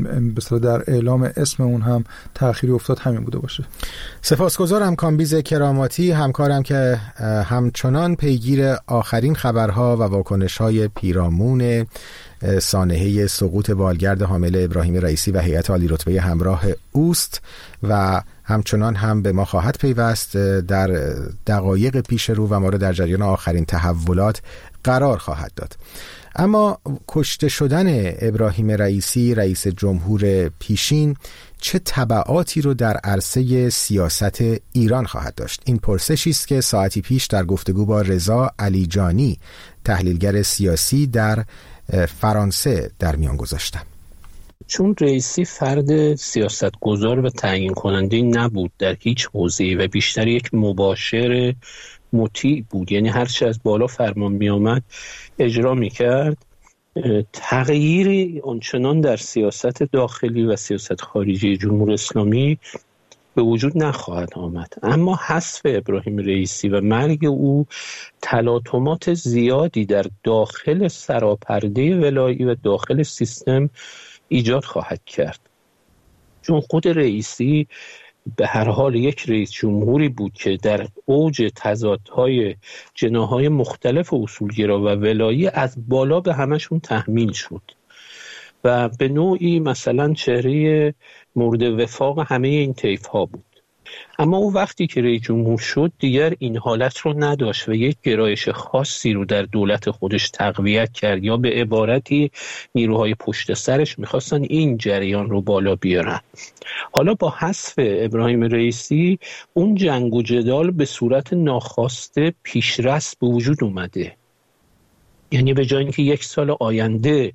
به اصطلاح در اعلام اسم اون هم تأخیری افتاد همین بوده باشه. سپاسگزارم کامبیز کراماتی، همکارم که همچنان پیگیر آخرین خبرها و واکنش‌های پیرامون سانحه سقوط بالگرد حامله ابراهیم رئیسی و هیئت عالی رتبه همراه اوست و همچنان هم به ما خواهد پیوست در دقایق پیش رو و ما رو در جریان آخرین تحولات قرار خواهد داد. اما کشته شدن ابراهیم رئیسی رئیس جمهور پیشین چه تبعاتی رو در عرصه سیاست ایران خواهد داشت؟ این پرسشی است که ساعتی پیش در گفتگو با رضا علیجانی تحلیلگر سیاسی در فرانسه در میان گذاشتم. چون رئیسی فرد سیاستگزار و تعیین کننده نبود در هیچ حوزه‌ای و بیشتر یک مباشر مطیع بود، یعنی هر چه از بالا فرمان می آمد اجرا می کرد، تغییری آنچنان در سیاست داخلی و سیاست خارجی جمهوری اسلامی به وجود نخواهد آمد. اما حذف ابراهیم رئیسی و مرگ او تلاطمات زیادی در داخل سراپرده ولایی و داخل سیستم ایجاد خواهد کرد، چون خود رئیسی به هر حال یک رئیس جمهوری بود که در اوج تضادهای جناح‌های مختلف اصولگرا و ولایی از بالا به همشون تحمیل شد و به نوعی مثلا چهره مورد وفاق همه این طیف‌ها بود. اما او وقتی که رئیس جمهور شد دیگر این حالت رو نداشت و یک گرایش خاصی رو در دولت خودش تقویت کرد، یا به عبارتی نیروهای پشت سرش میخواستن این جریان رو بالا بیارن. حالا با حذف ابراهیم رئیسی اون جنگ و جدال به صورت ناخواسته پیشرفت به وجود اومده، یعنی به جای اینکه یک سال آینده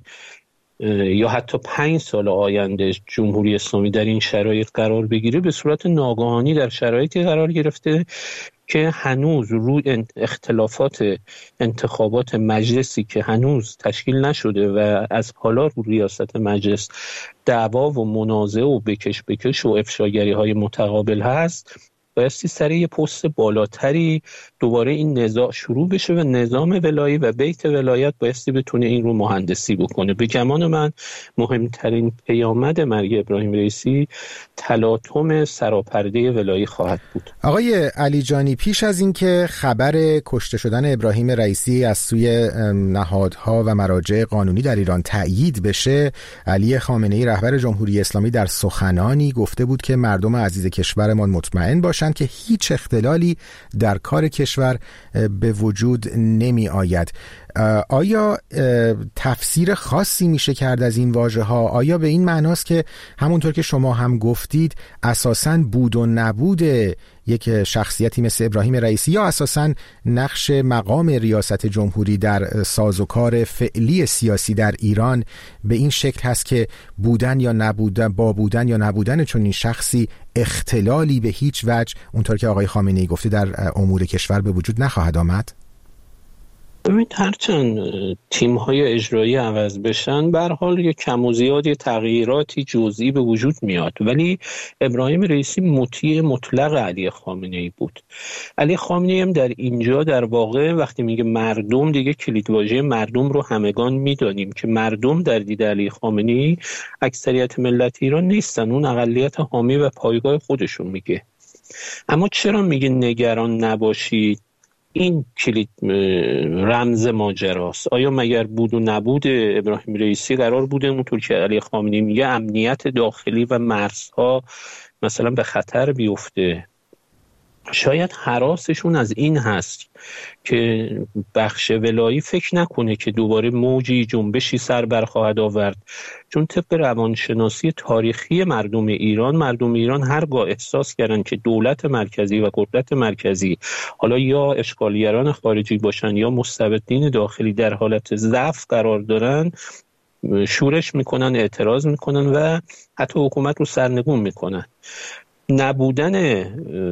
یا حتی 5 سال آینده جمهوری اسلامی در این شرایط قرار بگیره، به صورت ناگهانی در شرایطی قرار گرفته که هنوز روی اختلافات انتخابات مجلسی که هنوز تشکیل نشده و از حالا رو ریاست مجلس دعوا و منازعه و بکش و افشاگری های متقابل هست، بایستی سر یه پست بالاتری دوباره این نزاع شروع بشه و نظام ولایی و بیت ولایت بایستی بتونه این رو مهندسی بکنه. به گمان من مهمترین پیامد مرگ ابراهیم رئیسی تلاطم سراپرده ولایی خواهد بود. آقای علیجانی، پیش از اینکه خبر کشته شدن ابراهیم رئیسی از سوی نهادها و مراجع قانونی در ایران تأیید بشه، علی خامنه‌ای رهبر جمهوری اسلامی در سخنانی گفته بود که مردم عزیز کشورمان مطمئن باشند که هیچ اختلالی در کار کشور به وجود نمی آید. آیا تفسیر خاصی میشه کرد از این واژه ها؟ آیا به این معناست که همونطور که شما هم گفتید اساساً بود و نبود یک شخصیتی مثل ابراهیم رئیسی یا اساساً نقش مقام ریاست جمهوری در سازوکار فعلی سیاسی در ایران به این شکل هست که بودن یا نبودن، با بودن یا نبودن چون این شخصی اختلالی به هیچ وجه اونطور که آقای خامنه‌ای گفته در امور کشور به وجود نخواهد آمد؟ ببینید، هرچند تیم‌های اجرایی عوض بشن به هر حال یک کم و زیاد تغییراتی جزئی به وجود میاد، ولی ابراهیم رئیسی مطیع مطلق علی خامنه‌ای بود. علی خامنه‌ای هم در اینجا در واقع وقتی میگه مردم، دیگه کلیدواژه مردم رو همگان میدانیم که مردم در دید علی خامنه‌ای اکثریت ملت ایران نیستن، اون اقلیت حامی و پایگاه خودشون میگه. اما چرا میگه نگران نباشید؟ این کلید رمز ماجراست. آیا مگر بود و نبود ابراهیم رئیسی قرار بوده اونطور که علی خامنه‌ای میگه امنیت داخلی و مرزها مثلا به خطر بیفته؟ شاید هراسشون از این هست که بخش ولایی فکر نکنه که دوباره موجی جنبشی سر برخواهد آورد، چون طبق روانشناسی تاریخی مردم ایران هرگاه احساس کردن که دولت مرکزی و قدرت مرکزی، حالا یا اشغالگران خارجی باشن یا مستبدین داخلی، در حالت ضعف قرار دارن، شورش میکنن، اعتراض میکنن و حتی حکومت رو سرنگون میکنن. نبودن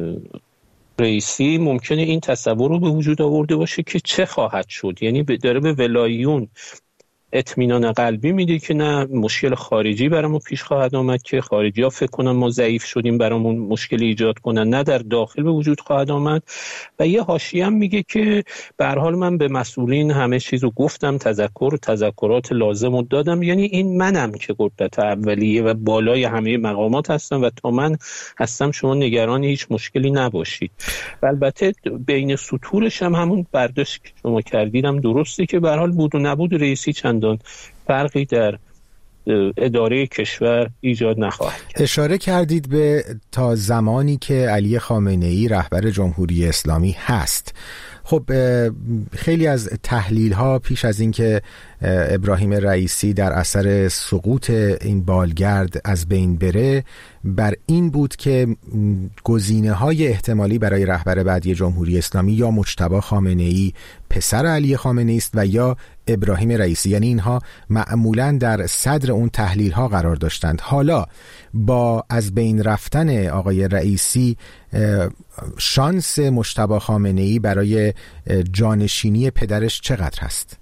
رئیسی ممکنه این تصور رو به وجود آورده باشه که چه خواهد شد، یعنی داره به ولاییون اطمینان قلبی میده که نه مشکل خارجی برامون پیش خواهد آمد که خارجی‌ها فکر کنن ما ضعیف شدیم برامون مشکل ایجاد کنن، نه در داخل به وجود خواهد آمد. و یه حاشیه هم میگه که به هر حال من به مسئولین همه چیزو گفتم، تذکرات لازمو دادم، یعنی این منم که قدرت اولیه و بالای همه مقامات هستم و تا من هستم شما نگران هیچ مشکلی نباشید. و البته بین سطورش هم همون برداشت که شما کردیدم درسته که به هر حال بود و نبود رئیسی چندان فرقی در اداره کشور ایجاد نخواهد کرد. اشاره کردید به تا زمانی که علی خامنه‌ای رهبر جمهوری اسلامی هست. خب خیلی از تحلیل ها پیش از اینکه ابراهیم رئیسی در اثر سقوط این بالگرد از بین بره بر این بود که گزینه های احتمالی برای رهبر بعدی جمهوری اسلامی یا مجتبی خامنه‌ای پسر علی خامنه‌ای است و یا ابراهیم رئیسی، یعنی اینها معمولاً در صدر اون تحلیل ها قرار داشتند. حالا با از بین رفتن آقای رئیسی شانس مجتبی خامنه‌ای برای جانشینی پدرش چقدر هست؟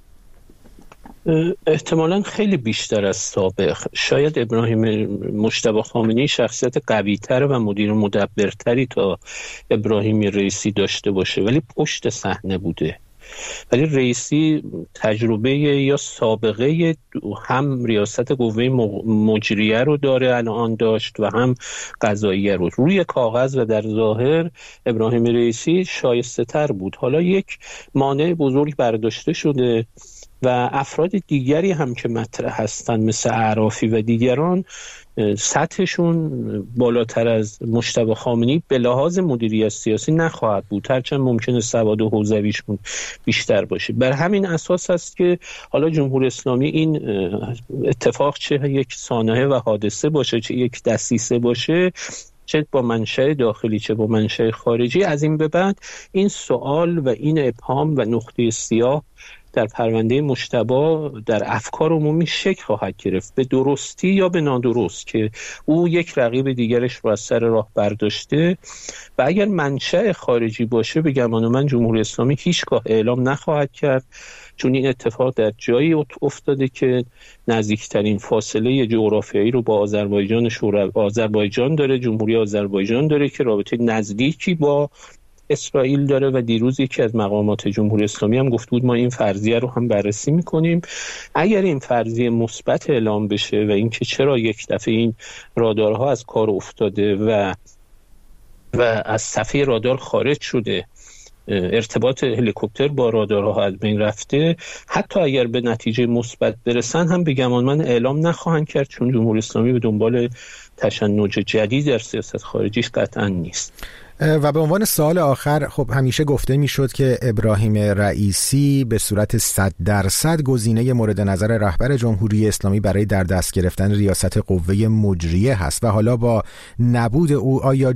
احتمالاً خیلی بیشتر از سابق. شاید مجتبی خامنه‌ای شخصیت قوی‌تر و مدیر مدبرتری تا ابراهیم رئیسی داشته باشه، ولی پشت صحنه بوده. ولی رئیسی تجربه یا سابقه هم ریاست قوه مجریه رو داره الان داشت و هم قضاییه رو. روی کاغذ و در ظاهر ابراهیم رئیسی شایسته تر بود. حالا یک مانع بزرگ برداشته شده و افراد دیگری هم که مطرح هستن مثل اعرافی و دیگران سطحشون بالاتر از مجتبی خامنه‌ای به لحاظ مدیریت سیاسی نخواهد بود، هرچند ممکنه سواد و حوزویشون بیشتر باشه. بر همین اساس است که حالا جمهوری اسلامی این اتفاق چه یک سانحه و حادثه باشه، چه یک دسیسه باشه، چه با منشأ داخلی چه با منشأ خارجی، از این به بعد این سوال و این ابهام و نقطه سیاه در پرونده مجتبی در افکار عمومی شکل خواهد گرفت، به درستی یا به نادرست، که او یک رقیب دیگرش رو از سر راه برداشته و اگر منشأ خارجی باشه به گمان من جمهوری اسلامی هیچگاه اعلام نخواهد کرد، چون این اتفاق در جایی افتاده که نزدیکترین فاصله جغرافیایی رو با آذربایجان داره، جمهوری آذربایجان داره که رابطه نزدیکی با اسرائیل داره و دیروز یکی از مقامات جمهوری اسلامی هم گفت بود ما این فرضیه رو هم بررسی میکنیم. اگر این فرضیه مثبت اعلام بشه و اینکه چرا یک دفعه این رادارها از کار افتاده و از صفحه رادار خارج شده، ارتباط هلیکوپتر با رادارها از بین رفته، حتی اگر به نتیجه مثبت برسن هم به گمان من اعلام نخواهند کرد، چون جمهوری اسلامی به دنبال تشنج جدید در سیاست خارجیش قطعا نیست. و به عنوان سوال آخر، خب همیشه گفته میشد که ابراهیم رئیسی به صورت 100% گزینه مورد نظر رهبر جمهوری اسلامی برای در دست گرفتن ریاست قوه مجریه هست و حالا با نبود او آیا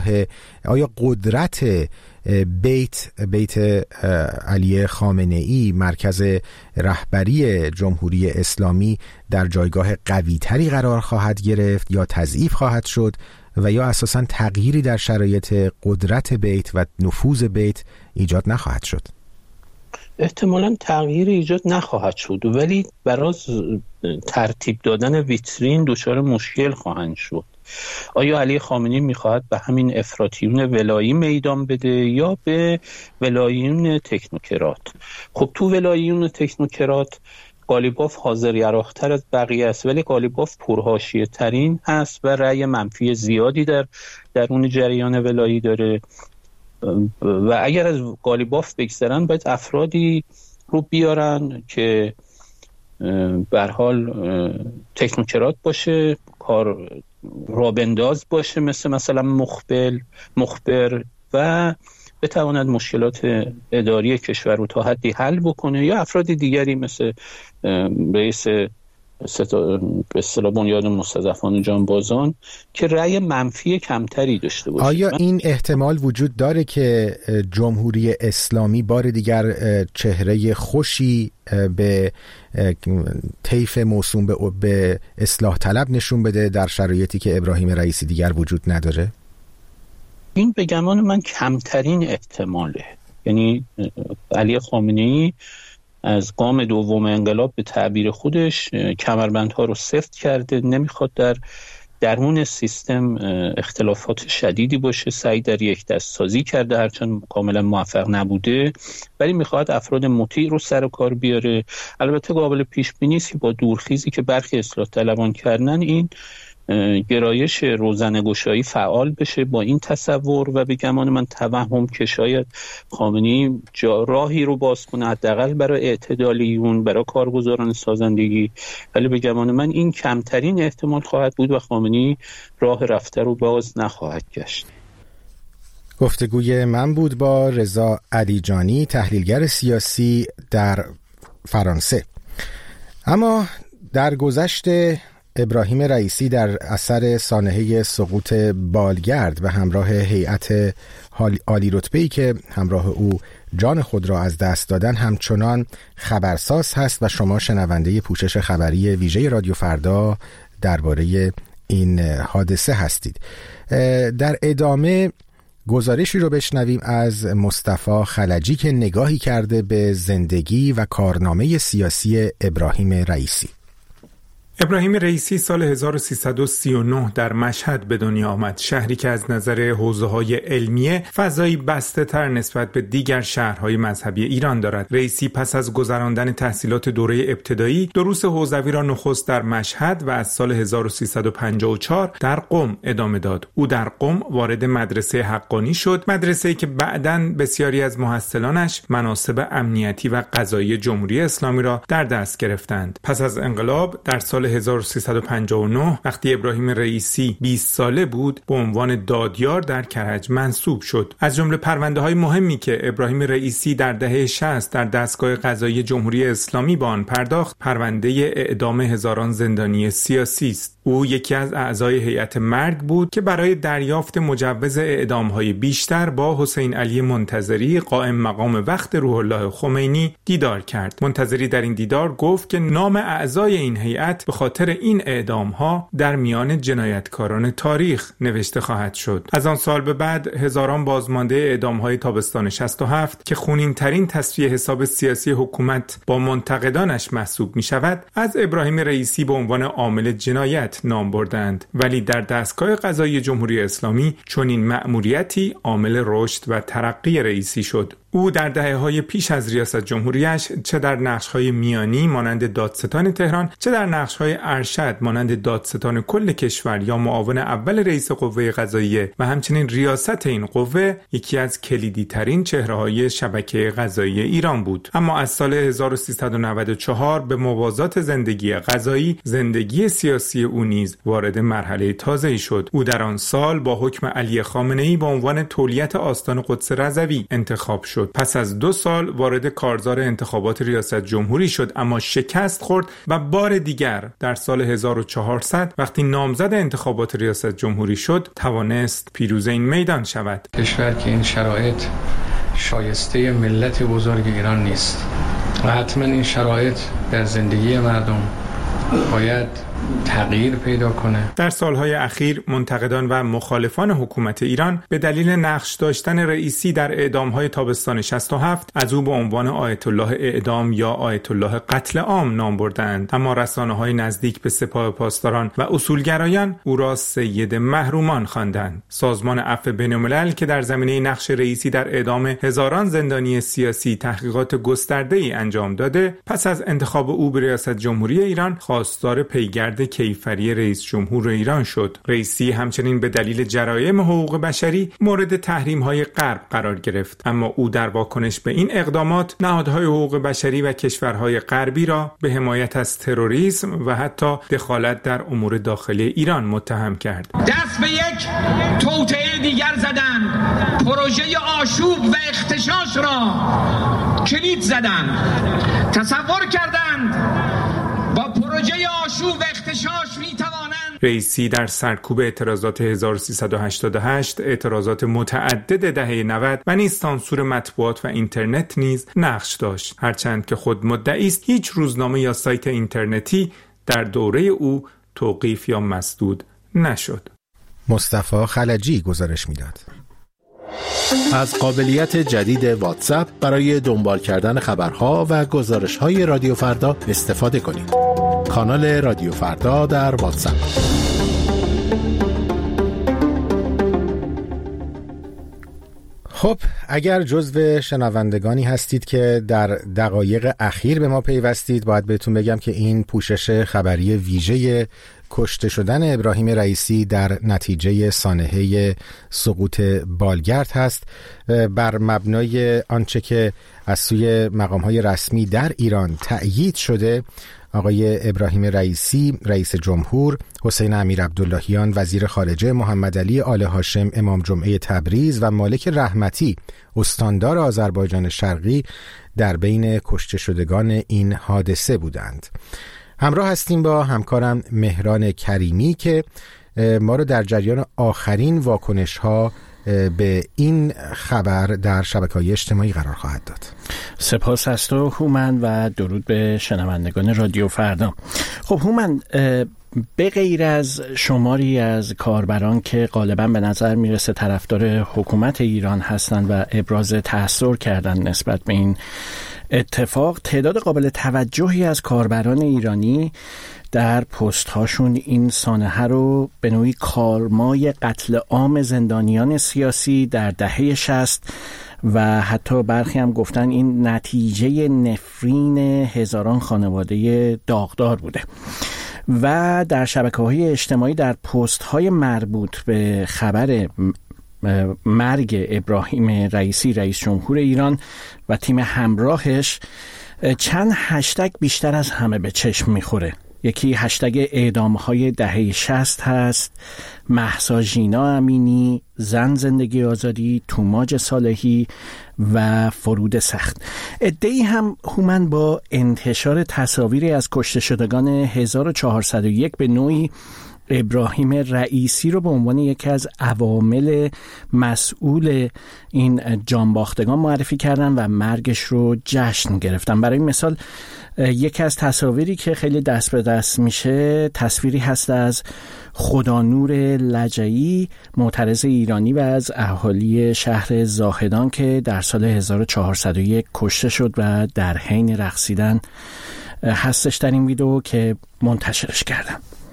قدرت بیت علی خامنه‌ای مرکز رهبری جمهوری اسلامی در جایگاه قوی‌تری قرار خواهد گرفت یا تضعیف خواهد شد و یا اساساً تغییری در شرایط قدرت بیت و نفوذ بیت ایجاد نخواهد شد؟ احتمالاً تغییری ایجاد نخواهد شد، ولی برای ترتیب دادن ویترین دچار مشکل خواهند شد. آیا علی خامنه‌ای میخواهد به همین افراطیون ولایی میدان بده یا به ولاییون تکنوکرات؟ خب تو ولاییون تکنوکرات قالیباف حاضر یراق‌تر از بقیه است، ولی قالیباف پرحاشیه ترین هست و رأی منفی زیادی در درون جریان ولایی داره و اگر از قالیباف بگذرن باید افرادی رو بیارن که به هر حال تکنوکرات باشه، کار رابنداز باشه، مثلا مخبر و بتواند مشکلات اداری کشور رو تا حدی حل بکنه، یا افراد دیگری مثل رئیس به اصطلاح بنیاد مستضعفان جانبازان که رأی منفی کمتری داشته باشه. آیا این احتمال وجود داره که جمهوری اسلامی بار دیگر چهره خوشی به طیف موسوم به اصلاح طلب نشون بده در شرایطی که ابراهیم رئیسی دیگر وجود نداره؟ این به گمان من کمترین احتماله. یعنی علی خامنه‌ای از قام دوم انقلاب به تعبیر خودش کمربندها رو سفت کرده، نمیخواد در درون سیستم اختلافات شدیدی باشه، سعی در یک دست سازی کرده هرچند کاملا موفق نبوده، ولی میخواد افراد مطیع رو سر کار بیاره. البته قابل پیش بینی است که با دورخیزی که برخی اصلاح طلبان کردن این گرایش روزنه‌گشایی فعال بشه با این تصور و به گمان من توهم که شاید خامنه‌ای راهی رو باز کنه حداقل برای اعتدالیون، برای کارگزاران سازندگی، ولی به گمان من این کمترین احتمال خواهد بود و خامنه‌ای راه رفته رو باز نخواهد گشت. گفتگوی من بود با رضا علیجانی، تحلیلگر سیاسی در فرانسه. اما در گذشت ابراهیم رئیسی در اثر سانحه سقوط بالگرد به همراه هیئت عالی رتبه‌ای که همراه او جان خود را از دست دادن همچنان خبرساز هست و شما شنونده پوشش خبری ویژه رادیو فردا درباره این حادثه هستید. در ادامه گزارشی رو بشنویم از مصطفی خلجی که نگاهی کرده به زندگی و کارنامه سیاسی ابراهیم رئیسی. ابراهیم رئیسی سال 1339 در مشهد به دنیا آمد، شهری که از نظر حوزه‌های علمیه فضایی بسته تر نسبت به دیگر شهرهای مذهبی ایران دارد. رئیسی پس از گذراندن تحصیلات دوره ابتدایی دروس حوزوی را نخست در مشهد و از سال 1354 در قم ادامه داد. او در قم وارد مدرسه حقانی شد، مدرسه‌ای که بعداً بسیاری از محصلانش مناصب امنیتی و قضایی جمهوری اسلامی را در دست گرفتند. پس از انقلاب در سال 1359 وقتی ابراهیم رئیسی 20 ساله بود به عنوان دادیار در کرج منصوب شد. از جمله پرونده‌های مهمی که ابراهیم رئیسی در دهه 60 در دستگاه قضایی جمهوری اسلامی به آن پرداخت، پرونده اعدام هزاران زندانی سیاسی است. او یکی از اعضای هیئت مرگ بود که برای دریافت مجوز اعدام‌های بیشتر با حسین علی منتظری قائم مقام وقت روح الله خمینی دیدار کرد. منتظری در این دیدار گفت که نام اعضای این هیئت به خاطر این اعدام‌ها در میان جنایتکاران تاریخ نوشته خواهد شد. از آن سال به بعد هزاران بازمانده اعدام‌های تابستان 67 که خونین‌ترین تصفیه حساب سیاسی حکومت با منتقدانش محسوب می‌شود، از ابراهیم رئیسی به عنوان عامل جنایت نام بردند، ولی در دستگاه قضایی جمهوری اسلامی چنین مأموریتی عامل رشد و ترقی رئیسی شد. او در دهه‌های پیش از ریاست جمهوریش چه در نقش‌های میانی مانند دادستان تهران، چه در نقش‌های ارشد مانند دادستان کل کشور یا معاون اول رئیس قوه قضاییه و همچنین ریاست این قوه، یکی از کلیدی‌ترین چهره‌های شبکه قضایی ایران بود. اما از سال 1394 به موازات زندگی قضایی، زندگی سیاسی او نیز وارد مرحله تازه‌ای شد. او در آن سال با حکم علی خامنه‌ای به عنوان تولیت آستان قدس رضوی انتخاب شد. پس از 2 سال وارد کارزار انتخابات ریاست جمهوری شد، اما شکست خورد و بار دیگر در سال 1400 وقتی نامزد انتخابات ریاست جمهوری شد توانست پیروز این میدان شود. کشور که این شرایط شایسته ملت بزرگ ایران نیست و حتما این شرایط در زندگی مردم باید تغییر پیدا کنه. در سالهای اخیر منتقدان و مخالفان حکومت ایران به دلیل نقش داشتن رئیسی در اعدام‌های تابستان 67 از او به عنوان آیت الله اعدام یا آیت الله قتل عام نام بردند، اما رسانه‌های نزدیک به سپاه پاسداران و اصولگرایان او را سید محرومان خواندند. سازمان عفو بین‌الملل که در زمینه نقش رئیسی در اعدام هزاران زندانی سیاسی تحقیقات گسترده‌ای انجام داده، پس از انتخاب او به ریاست جمهوری ایران خواستار پیگرد کیفری رئیس جمهور ایران شد. رئیسی همچنین به دلیل جرایم حقوق بشری مورد تحریم‌های غرب قرار گرفت، اما او در واکنش به این اقدامات نهادهای حقوق بشری و کشورهای غربی را به حمایت از تروریسم و حتی دخالت در امور داخلی ایران متهم کرد. دست به یک توطئه دیگر زدند، پروژه آشوب و اغتشاش را کلید زدند. تصور کردند با پروژه آشوب و اغتشاش میتوانند. رئیسی در سرکوب اعتراضات 1388، اعتراضات متعدد دهه 90 و نیز سانسور مطبوعات و اینترنت نیز نقش داشت، هرچند که خود مدعی است هیچ روزنامه یا سایت اینترنتی در دوره او توقیف یا مسدود نشد. مصطفی خلجی گزارش میداد. از قابلیت جدید واتساپ برای دنبال کردن خبرها و گزارش‌های رادیو فردا استفاده کنید. کانال رادیو فردا در واتساپ. خب اگر جزو شنوندگانی هستید که در دقایق اخیر به ما پیوستید، باید بهتون بگم که این پوشش خبری ویژه کشته شدن ابراهیم رئیسی در نتیجه سانحه سقوط بالگرد هست. بر مبنای آنچه که از سوی مقام‌های رسمی در ایران تأیید شده، آقای ابراهیم رئیسی رئیس جمهور، حسین امیرعبداللهیان وزیر خارجه، محمد علی آل هاشم امام جمعه تبریز و مالک رحمتی استاندار آذربایجان شرقی در بین کشته شدگان این حادثه بودند. همراه هستیم با همکارم مهران کریمی که ما رو در جریان آخرین واکنش‌ها به این خبر در شبکه‌های اجتماعی قرار خواهد داد. سپاس از تو هومن و درود به شنوندگان رادیو فردا. خب هومن، به غیر از شماری از کاربران که غالباً به نظر میرسه طرفدار حکومت ایران هستند و ابراز تأثیر کردن نسبت به این اتفاق، تعداد قابل توجهی از کاربران ایرانی در پست هاشون این سانحه رو به نوعی کارمای قتل عام زندانیان سیاسی در دهه 60 و حتی برخی هم گفتن این نتیجه نفرین هزاران خانواده داغدار بوده و در شبکه‌های اجتماعی در پست‌های مربوط به خبر مرگ ابراهیم رئیسی رئیس جمهور ایران و تیم همراهش چند هشتگ بیشتر از همه به چشم میخوره. یکی هشتگ اعدام‌های دهه 60 هست، مهسا ژینا امینی، زن زندگی آزادی، توماج صالحی و فرود سخت. عده‌ای هم هومن با انتشار تصاویری از کشته شدگان 1401 به نوعی ابراهیم رئیسی رو به عنوان یکی از عوامل مسئول این جانباختگان معرفی کردن و مرگش رو جشن گرفتن. برای مثال یکی از تصاویری که خیلی دست به دست میشه تصویری هست از خدانور لجعی، معترض ایرانی و از اهالی شهر زاهدان که در سال 1401 کشته شد و در حین رقصیدن هستش در این ویدیو که منتشرش کردم.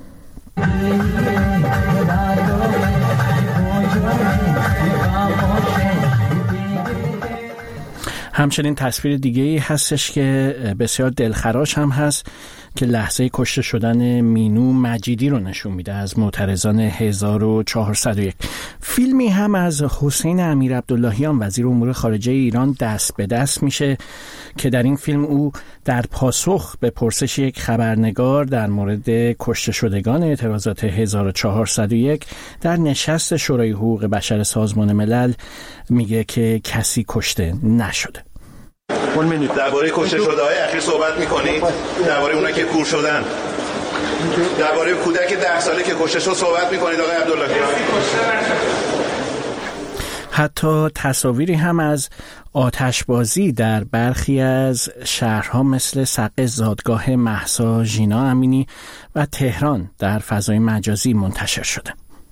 همچنین تصویر دیگه‌ای هستش که بسیار دلخراش هم هست که لحظه کشته شدن مینو مجیدی رو نشون میده از معترضان 1401. فیلمی هم از حسین امیرعبداللهیان وزیر امور خارجه ایران دست به دست میشه که در این فیلم او در پاسخ به پرسش یک خبرنگار در مورد کشته شدگان اعتراضات 1401 در نشست شورای حقوق بشر سازمان ملل میگه که کسی کشته نشده. درباره کشته شده‌های اخیر صحبت می‌کنید؟ درباره اونایی که کور شدن؟ درباره کودک 10 ساله که کشته شد صحبت می‌کنید آقای عبداللهیان؟ حتی تصاویری هم از آتشبازی در برخی از شهرها مثل سقه زادگاه مهسا ژینا امینی و تهران در فضای مجازی منتشر شده.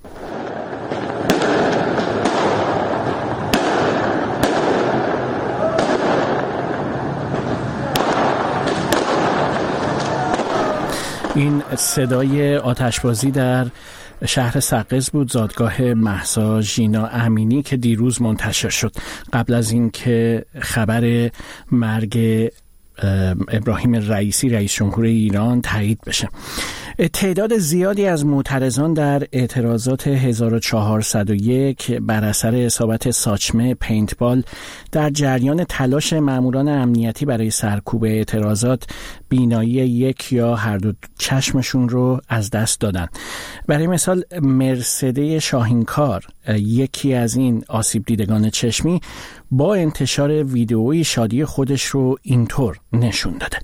این صدای آتشبازی در شهر سقز بود، زادگاه مهسا ژینا امینی که دیروز منتشر شد قبل از اینکه خبر مرگ ابراهیم رئیسی رئیس جمهور ایران تایید بشه. تعداد زیادی از معترضان در اعتراضات 1401 بر اثر اصابت ساچمه پینتبال در جریان تلاش ماموران امنیتی برای سرکوب اعتراضات بینایی یک یا هر دو چشمشون رو از دست دادن. برای مثال مرسده شاهینکار، یکی از این آسیب دیدگان چشمی، با انتشار ویدئویی شادی خودش رو اینطور نشون داده.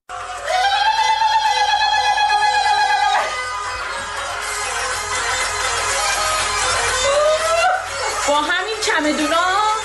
با همین چمدونا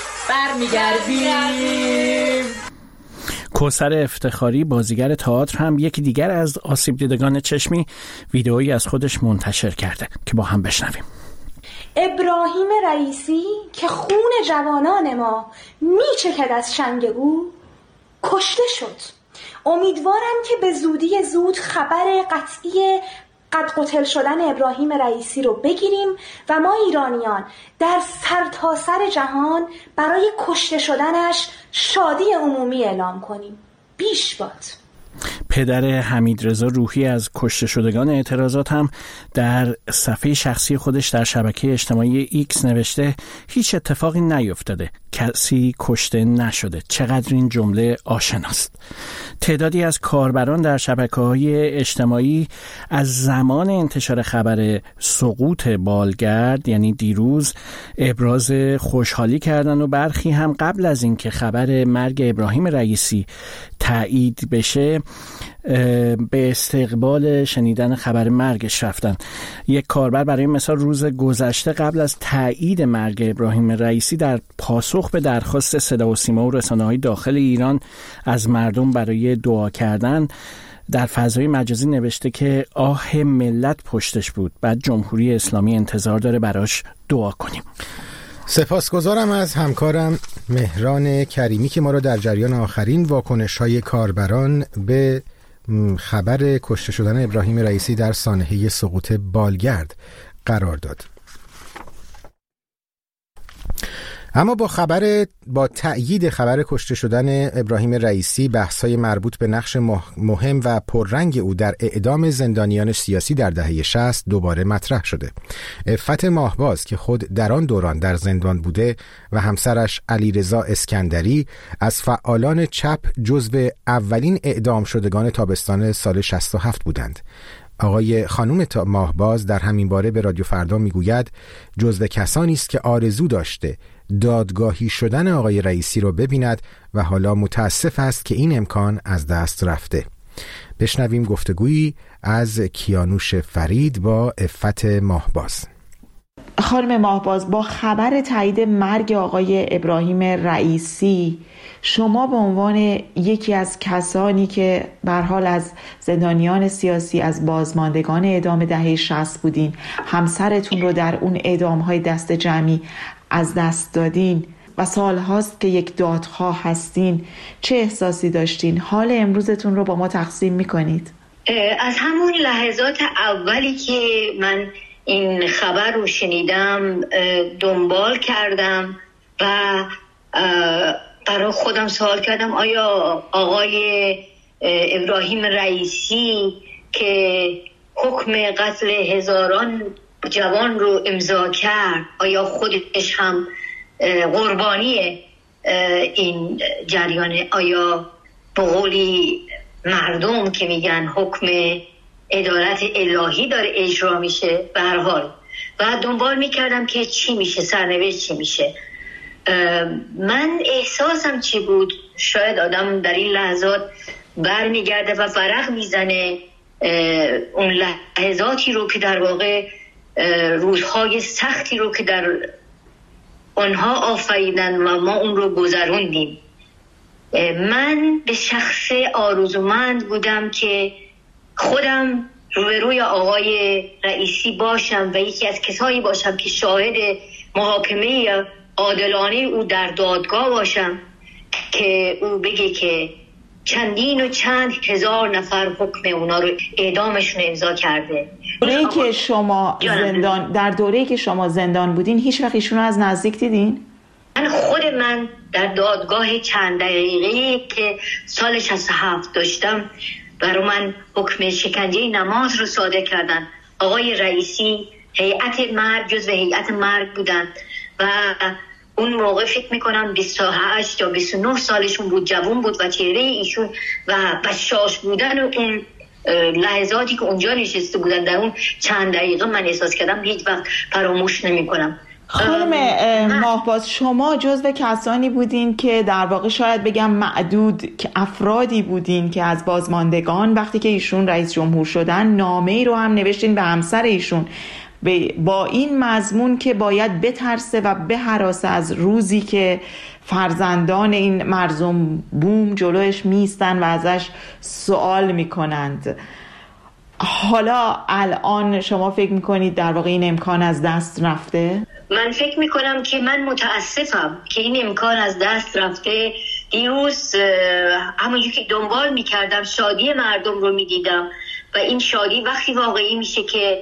برمیگردیم. کوثر افتخاری، بازیگر تئاتر، هم یکی دیگر از آسیب دیدگان چشمی ویدئویی از خودش منتشر کرده که با هم بشنویم. ابراهیم رئیسی که خون جوانان ما میچکد از شنگ او کشته شد. امیدوارم که به زودی زود خبر قطعی قد قتل شدن ابراهیم رئیسی رو بگیریم و ما ایرانیان در سرتاسر جهان برای کشته شدنش شادی عمومی اعلام کنیم. بیش باد. پدر حمیدرضا روحی از کشته شدگان اعتراضات هم در صفحه شخصی خودش در شبکه اجتماعی ایکس نوشته هیچ اتفاقی نیفتاده، کسی کشته نشده. چقدر این جمله آشناست. تعدادی از کاربران در شبکه‌های اجتماعی از زمان انتشار خبر سقوط بالگرد یعنی دیروز ابراز خوشحالی کردن و برخی هم قبل از اینکه خبر مرگ ابراهیم رئیسی تایید بشه به استقبال شنیدن خبر مرگش رفتن. یک کاربر برای مثال روز گذشته قبل از تایید مرگ ابراهیم رئیسی در پاسخ به درخواست صدا و سیما و رسانه‌های داخل ایران از مردم برای دعا کردن در فضای مجازی نوشته که آه ملت پشتش بود، بعد جمهوری اسلامی انتظار داره براش دعا کنیم. سپاسگزارم از همکارم مهران کریمی که ما را در جریان آخرین واکنش‌های کاربران به خبر کشته شدن ابراهیم رئیسی در سانحه سقوط بالگرد قرار داد. اما با تأیید خبر کشته شدن ابراهیم رئیسی، بحث‌های مربوط به نقش مهم و پررنگ او در اعدام زندانیان سیاسی در دهه 60 دوباره مطرح شده. عفت ماهباز که خود در آن دوران در زندان بوده و همسرش علیرضا اسکندری از فعالان چپ جزو اولین اعدام شدگان تابستان سال 67 بودند. خانم ماهباز در همین باره به رادیو فردا میگوید جزو کسانی است که آرزو داشته دادگاهی شدن آقای رئیسی رو ببیند و حالا متاسف است که این امکان از دست رفته. بشنویم گفتگویی از کیانوش فرید با عفت ماهباز. خانم ماهباز، با خبر تایید مرگ آقای ابراهیم رئیسی شما به عنوان یکی از کسانی که به هر حال از زندانیان سیاسی، از بازماندگان اعدام دهه 60 بودین، همسرتون رو در اون اعدام‌های دست جمعی از دست دادین و سال هاست که یک دادخواه هستین، چه احساسی داشتین؟ حال امروزتون رو با ما تقسیم میکنید؟ از همون لحظات اولی که من این خبر رو شنیدم دنبال کردم و برای خودم سوال کردم آیا آقای ابراهیم رئیسی که حکم قتل هزاران جوان رو امضا کرد آیا خودش هم قربانی این جریانه؟ آیا به قولی مردم که میگن حکم عدالت الهی داره اجرا میشه؟ به هر حال و دنبال میکردم که چی میشه، سرنوشت چی میشه. من احساسم چی بود؟ شاید آدم در این لحظات برمیگرده و ورق میزنه اون لحظاتی رو که در واقع روزهای سختی رو که در آنها آفریدن و ما اون رو گذروندیم. من به شخص آرزومند بودم که خودم روبروی آقای رئیسی باشم و یکی از کسایی باشم که شاهد محاکمه عادلانه او در دادگاه باشم که او بگه که چندین و چند هزار نفر حکم اونا رو اعدامشون امضا کرده. در دوره‌ای که شما زندان بودین هیچ وقت ایشون رو از نزدیک دیدین؟ من در دادگاه چند دقیقه‌ای که سال 67 داشتم برای من حکم شکنجه نماز رو صادر کردن. آقای رئیسی هیئت مرگ جزو هیئت مرگ بودن و اون موقع فکر میکنم 28 یا 29 سالشون بود، جوان بود و چهره ایشون و بشاش بودن و اون لحظاتی که اونجا نشسته بودن در اون چند دقیقه من احساس کردم هیچ وقت فراموش نمیکنم. خانم ماهباز، شما جزو کسانی بودین که در واقع شاید بگم معدود که افرادی بودین که از بازماندگان وقتی که ایشون رئیس جمهور شدن نامه‌ای رو هم نوشتین به همسر ایشون با این مضمون که باید بترسه و بهراسه از روزی که فرزندان این مرزوم بوم جلوش میستن و ازش سوال میکنند. حالا الان شما فکر میکنید در واقع این امکان از دست رفته؟ من فکر میکنم که من متاسفم که این امکان از دست رفته. دیروز همونجور که دنبال میکردم شادی مردم رو میدیدم و این شادی وقتی واقعی میشه که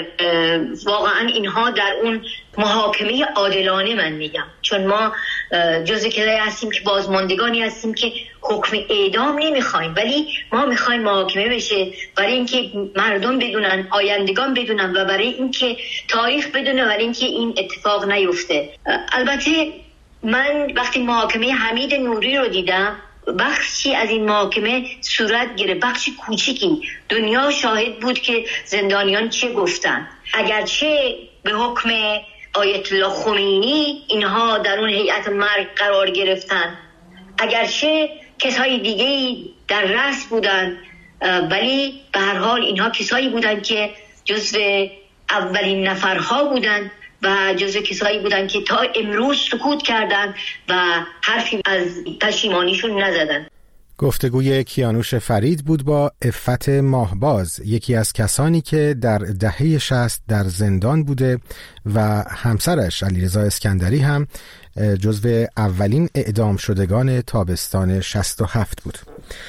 واقعا اینها در اون محاکمه عادلانه، من میگم، چون ما جزء کسایی هستیم که بازماندگانی هستیم که حکم اعدام نمیخوایم، ولی ما میخوایم محاکمه بشه برای اینکه مردم بدونن، آیندگان بدونن و برای اینکه تاریخ بدونه، برای اینکه این اتفاق نیفته. البته من وقتی محاکمه حمید نوری رو دیدم، بخشی از این محاکمه صورت گرفت، بخشی کوچیکی، دنیا شاهد بود که زندانیان چه گفتن. اگرچه به حکم آیت الله خمینی اینها در اون هیئت مرگ قرار گرفتن، اگرچه کسای دیگه در رأس بودن، ولی به هر حال اینها کسایی بودن که جزو اولین نفرها بودن و جزو کسایی بودن که تا امروز سکوت کردن و حرفی از پشیمانیشون نزدن. گفتگوی کیانوش فرید بود با عفت ماهباز، یکی از کسانی که در دهه 60 در زندان بوده و همسرش علیرضا اسکندری هم جزو اولین اعدام شدگان تابستان 67 بود.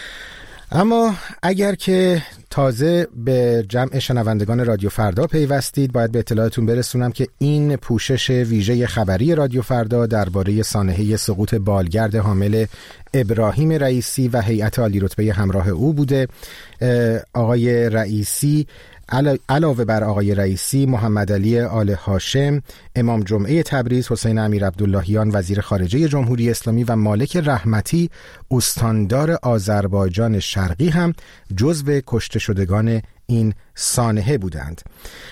اما اگر که تازه به جمع شنوندگان رادیو فردا پیوستید، باید به اطلاعتون برسونم که این پوشش ویژه خبری رادیو فردا درباره سانحه سقوط بالگرد حامل ابراهیم رئیسی و هیئت عالی رتبه همراه او بوده. آقای رئیسی علاوه بر آقای رئیسی، محمد علی آل هاشم، امام جمعه تبریز، حسین امیر عبداللهیان وزیر خارجه جمهوری اسلامی و مالک رحمتی استاندار آذربایجان شرقی هم جزو کشته شدگان این سانحه بودند.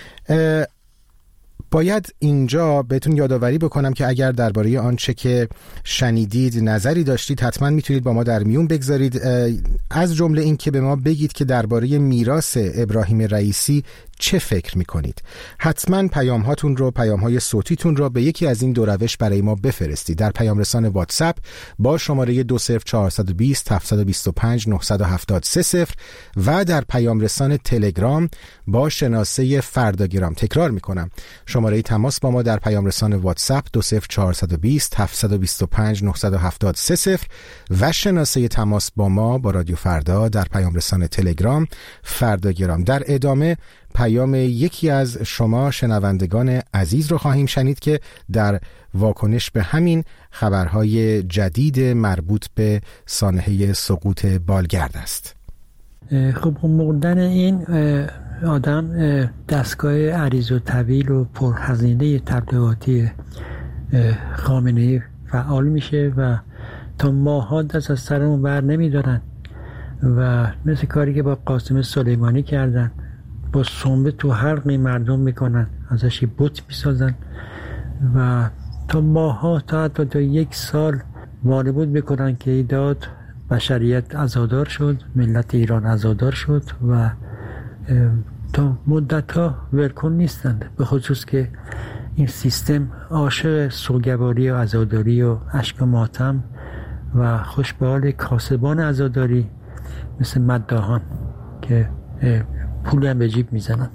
باید اینجا بهتون یادآوری بکنم که اگر درباره آنچه که شنیدید نظری داشتید، حتما میتونید با ما در میون بگذارید، از جمله این که به ما بگید که درباره میراث ابراهیم رئیسی چه فکر میکنید. حتما پیام‌های صوتیتون رو به یکی از این دو روش برای ما بفرستید. در پیام رسان واتساپ با شماره 20420 725 973 و در پیام رسان تلگرام با شناسه فرداگرام. تکرار میکنم، شماره تماس با ما در پیام رسان واتساپ 20420 725 973 و شناسه تماس با ما با رادیو فردا در پیام رسان تلگرام فرداگرام. در ادامه پیام یکی از شما شنوندگان عزیز رو خواهیم شنید که در واکنش به همین خبرهای جدید مربوط به سانحه سقوط بالگرد است. خب مردن این آدم دستگاه عریض و طویل و پرهزینه تبلیغاتی خامنه‌ای فعال میشه و تا ماها دست از سرمون بر نمیدارن و مثل کاری که با قاسم سلیمانی کردن، با سنبه تو حلق مردم میکنن، ازش بت میسازن و تا ماها تا 1 سال وانمود میکنن که ایداد بشریت عزادار شد، ملت ایران عزادار شد و تا مدت ها ولکن نیستند، به خصوص که این سیستم عاشق سوگواری و عزاداری و اشک و ماتم و خوشبال کاسبان عزاداری مثل مداحان که پولی هم به جیب میزنن.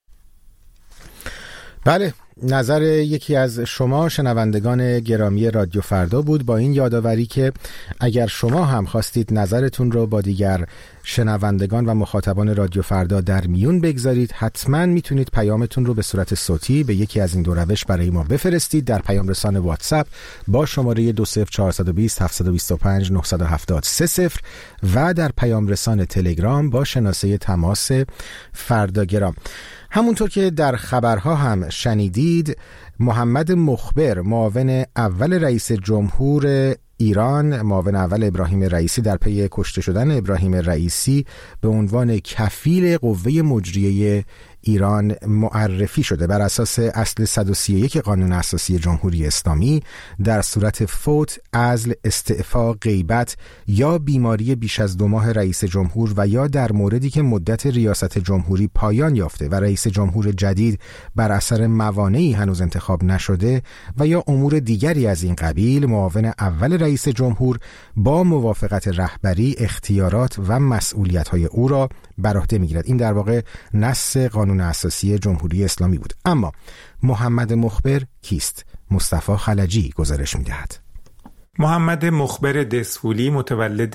بله، نظر یکی از شما شنوندگان گرامی رادیو فردا بود، با این یادآوری که اگر شما هم خواستید نظرتون رو با دیگر شنوندگان و مخاطبان رادیو فردا در میون بگذارید، حتما میتونید پیامتون رو به صورت صوتی به یکی از این دو روش برای ما بفرستید. در پیام رسان واتساپ با شماره 20420 725 973 و در پیام رسان تلگرام با شناسه تماس فرداگرام. همونطور که در خبرها هم شنیدید، محمد مخبر، معاون اول رئیس جمهور ایران، معاون اول ابراهیم رئیسی در پی کشته شدن ابراهیم رئیسی، به عنوان کفیل قوه مجریه ایران معرفی شده. بر اساس اصل 131 قانون اساسی جمهوری اسلامی، در صورت فوت، عزل، استعفا، غیبت یا بیماری بیش از 2 ماه رئیس جمهور و یا در موردی که مدت ریاست جمهوری پایان یافته و رئیس جمهور جدید بر اثر موانعی هنوز انتخاب نشده و یا امور دیگری از این قبیل، معاون اول رئیس جمهور با موافقت رهبری اختیارات و مسئولیت‌های او را بر عهده میگیرد. این در واقع نص قانون اساسی جمهوری اسلامی بود. اما محمد مخبر کیست؟ مصطفی خلجی گزارش میدهد. محمد مخبر دسفولی متولد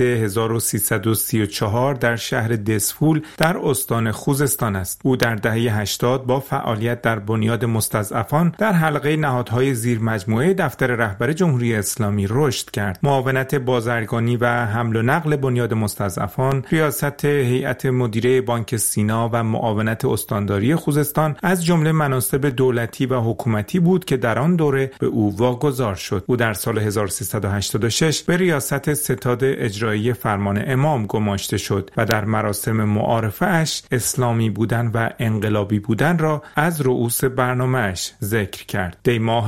1334 در شهر دسفول در استان خوزستان است. او در دهه 80 با فعالیت در بنیاد مستضعفان در حلقه نهادهای زیر مجموعه دفتر رهبر جمهوری اسلامی رشد کرد. معاونت بازرگانی و حمل و نقل بنیاد مستضعفان، ریاست هیئت مدیره بانک سینا و معاونت استانداری خوزستان از جمله مناصب دولتی و حکومتی بود که در آن دوره به او واگذار شد. او در سال 1386 به ریاست ستاد اجرایی فرمان امام گماشته شد و در مراسم معارفه‌اش اسلامی بودن و انقلابی بودن را از رؤوس برنامه‌اش ذکر کرد. دی ماه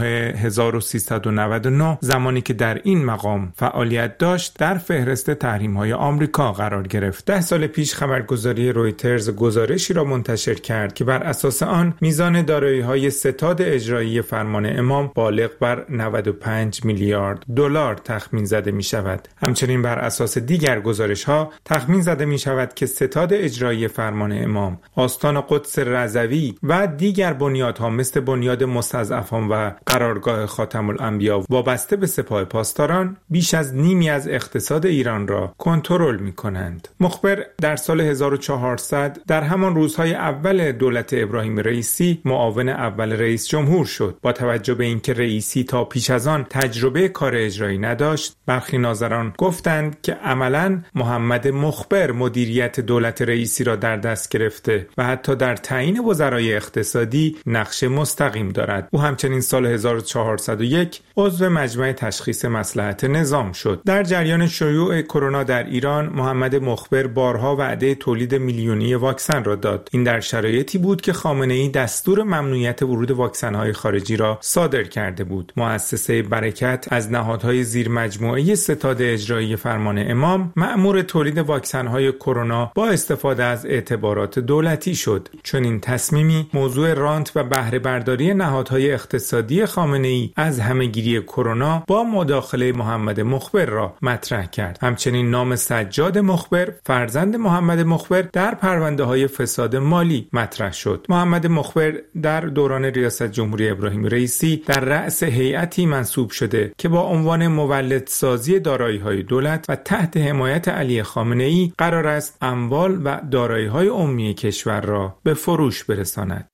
1399 زمانی که در این مقام فعالیت داشت در فهرست تحریم‌های آمریکا قرار گرفت. 10 سال پیش خبرگزاری رویترز گزارشی را منتشر کرد که بر اساس آن میزان دارایی‌های ستاد اجرایی فرمان امام بالغ بر 95 میلیارد دلار تخمین زده می شود. همچنین بر اساس دیگر گزارش‌ها تخمین زده می شود که ستاد اجرایی فرمان امام، آستان قدس رضوی و دیگر بنیادها مثل بنیاد مستضعفان و قرارگاه خاتم الانبیا وابسته به سپاه پاسداران بیش از نیمی از اقتصاد ایران را کنترل می کنند. مخبر در سال 1400 در همان روزهای اول دولت ابراهیم رئیسی معاون اول رئیس جمهور شد. با توجه به اینکه رئیسی تا پیش از آن تجربه کار اجرایی نداشت، برخی ناظران گفتند که عملاً محمد مخبر مدیریت دولت رئیسی را در دست گرفته و حتی در تعیین وزرای اقتصادی نقش مستقیم دارد. او همچنین سال 1401 عضو مجمع تشخیص مصلحت نظام شد. در جریان شیوع کرونا در ایران، محمد مخبر بارها وعده تولید میلیونی واکسن را داد. این در شرایطی بود که خامنه‌ای دستور ممنوعیت ورود واکسن‌های خارجی را صادر کرده بود. مؤسسه برکت از نهادهای زیر مجموعه ستاد اجرایی فرمان امام مأمور تولید واکسن‌های کرونا با استفاده از اعتبارات دولتی شد. چون این تصمیمی موضوع رانت و بهره برداری نهادهای اقتصادی خامنه‌ای از همه‌گیری کرونا با مداخله محمد مخبر را مطرح کرد. همچنین نام سجاد مخبر فرزند محمد مخبر در پرونده‌های فساد مالی مطرح شد. محمد مخبر در دوران ریاست جمهوری ابراهیم رئیسی در رأس هیئتی منصوب شده که با عنوان مولدسازی دارایی‌های دولت و تحت حمایت علی خامنه‌ای قرار است اموال و دارایی‌های عمومی کشور را به فروش برساند.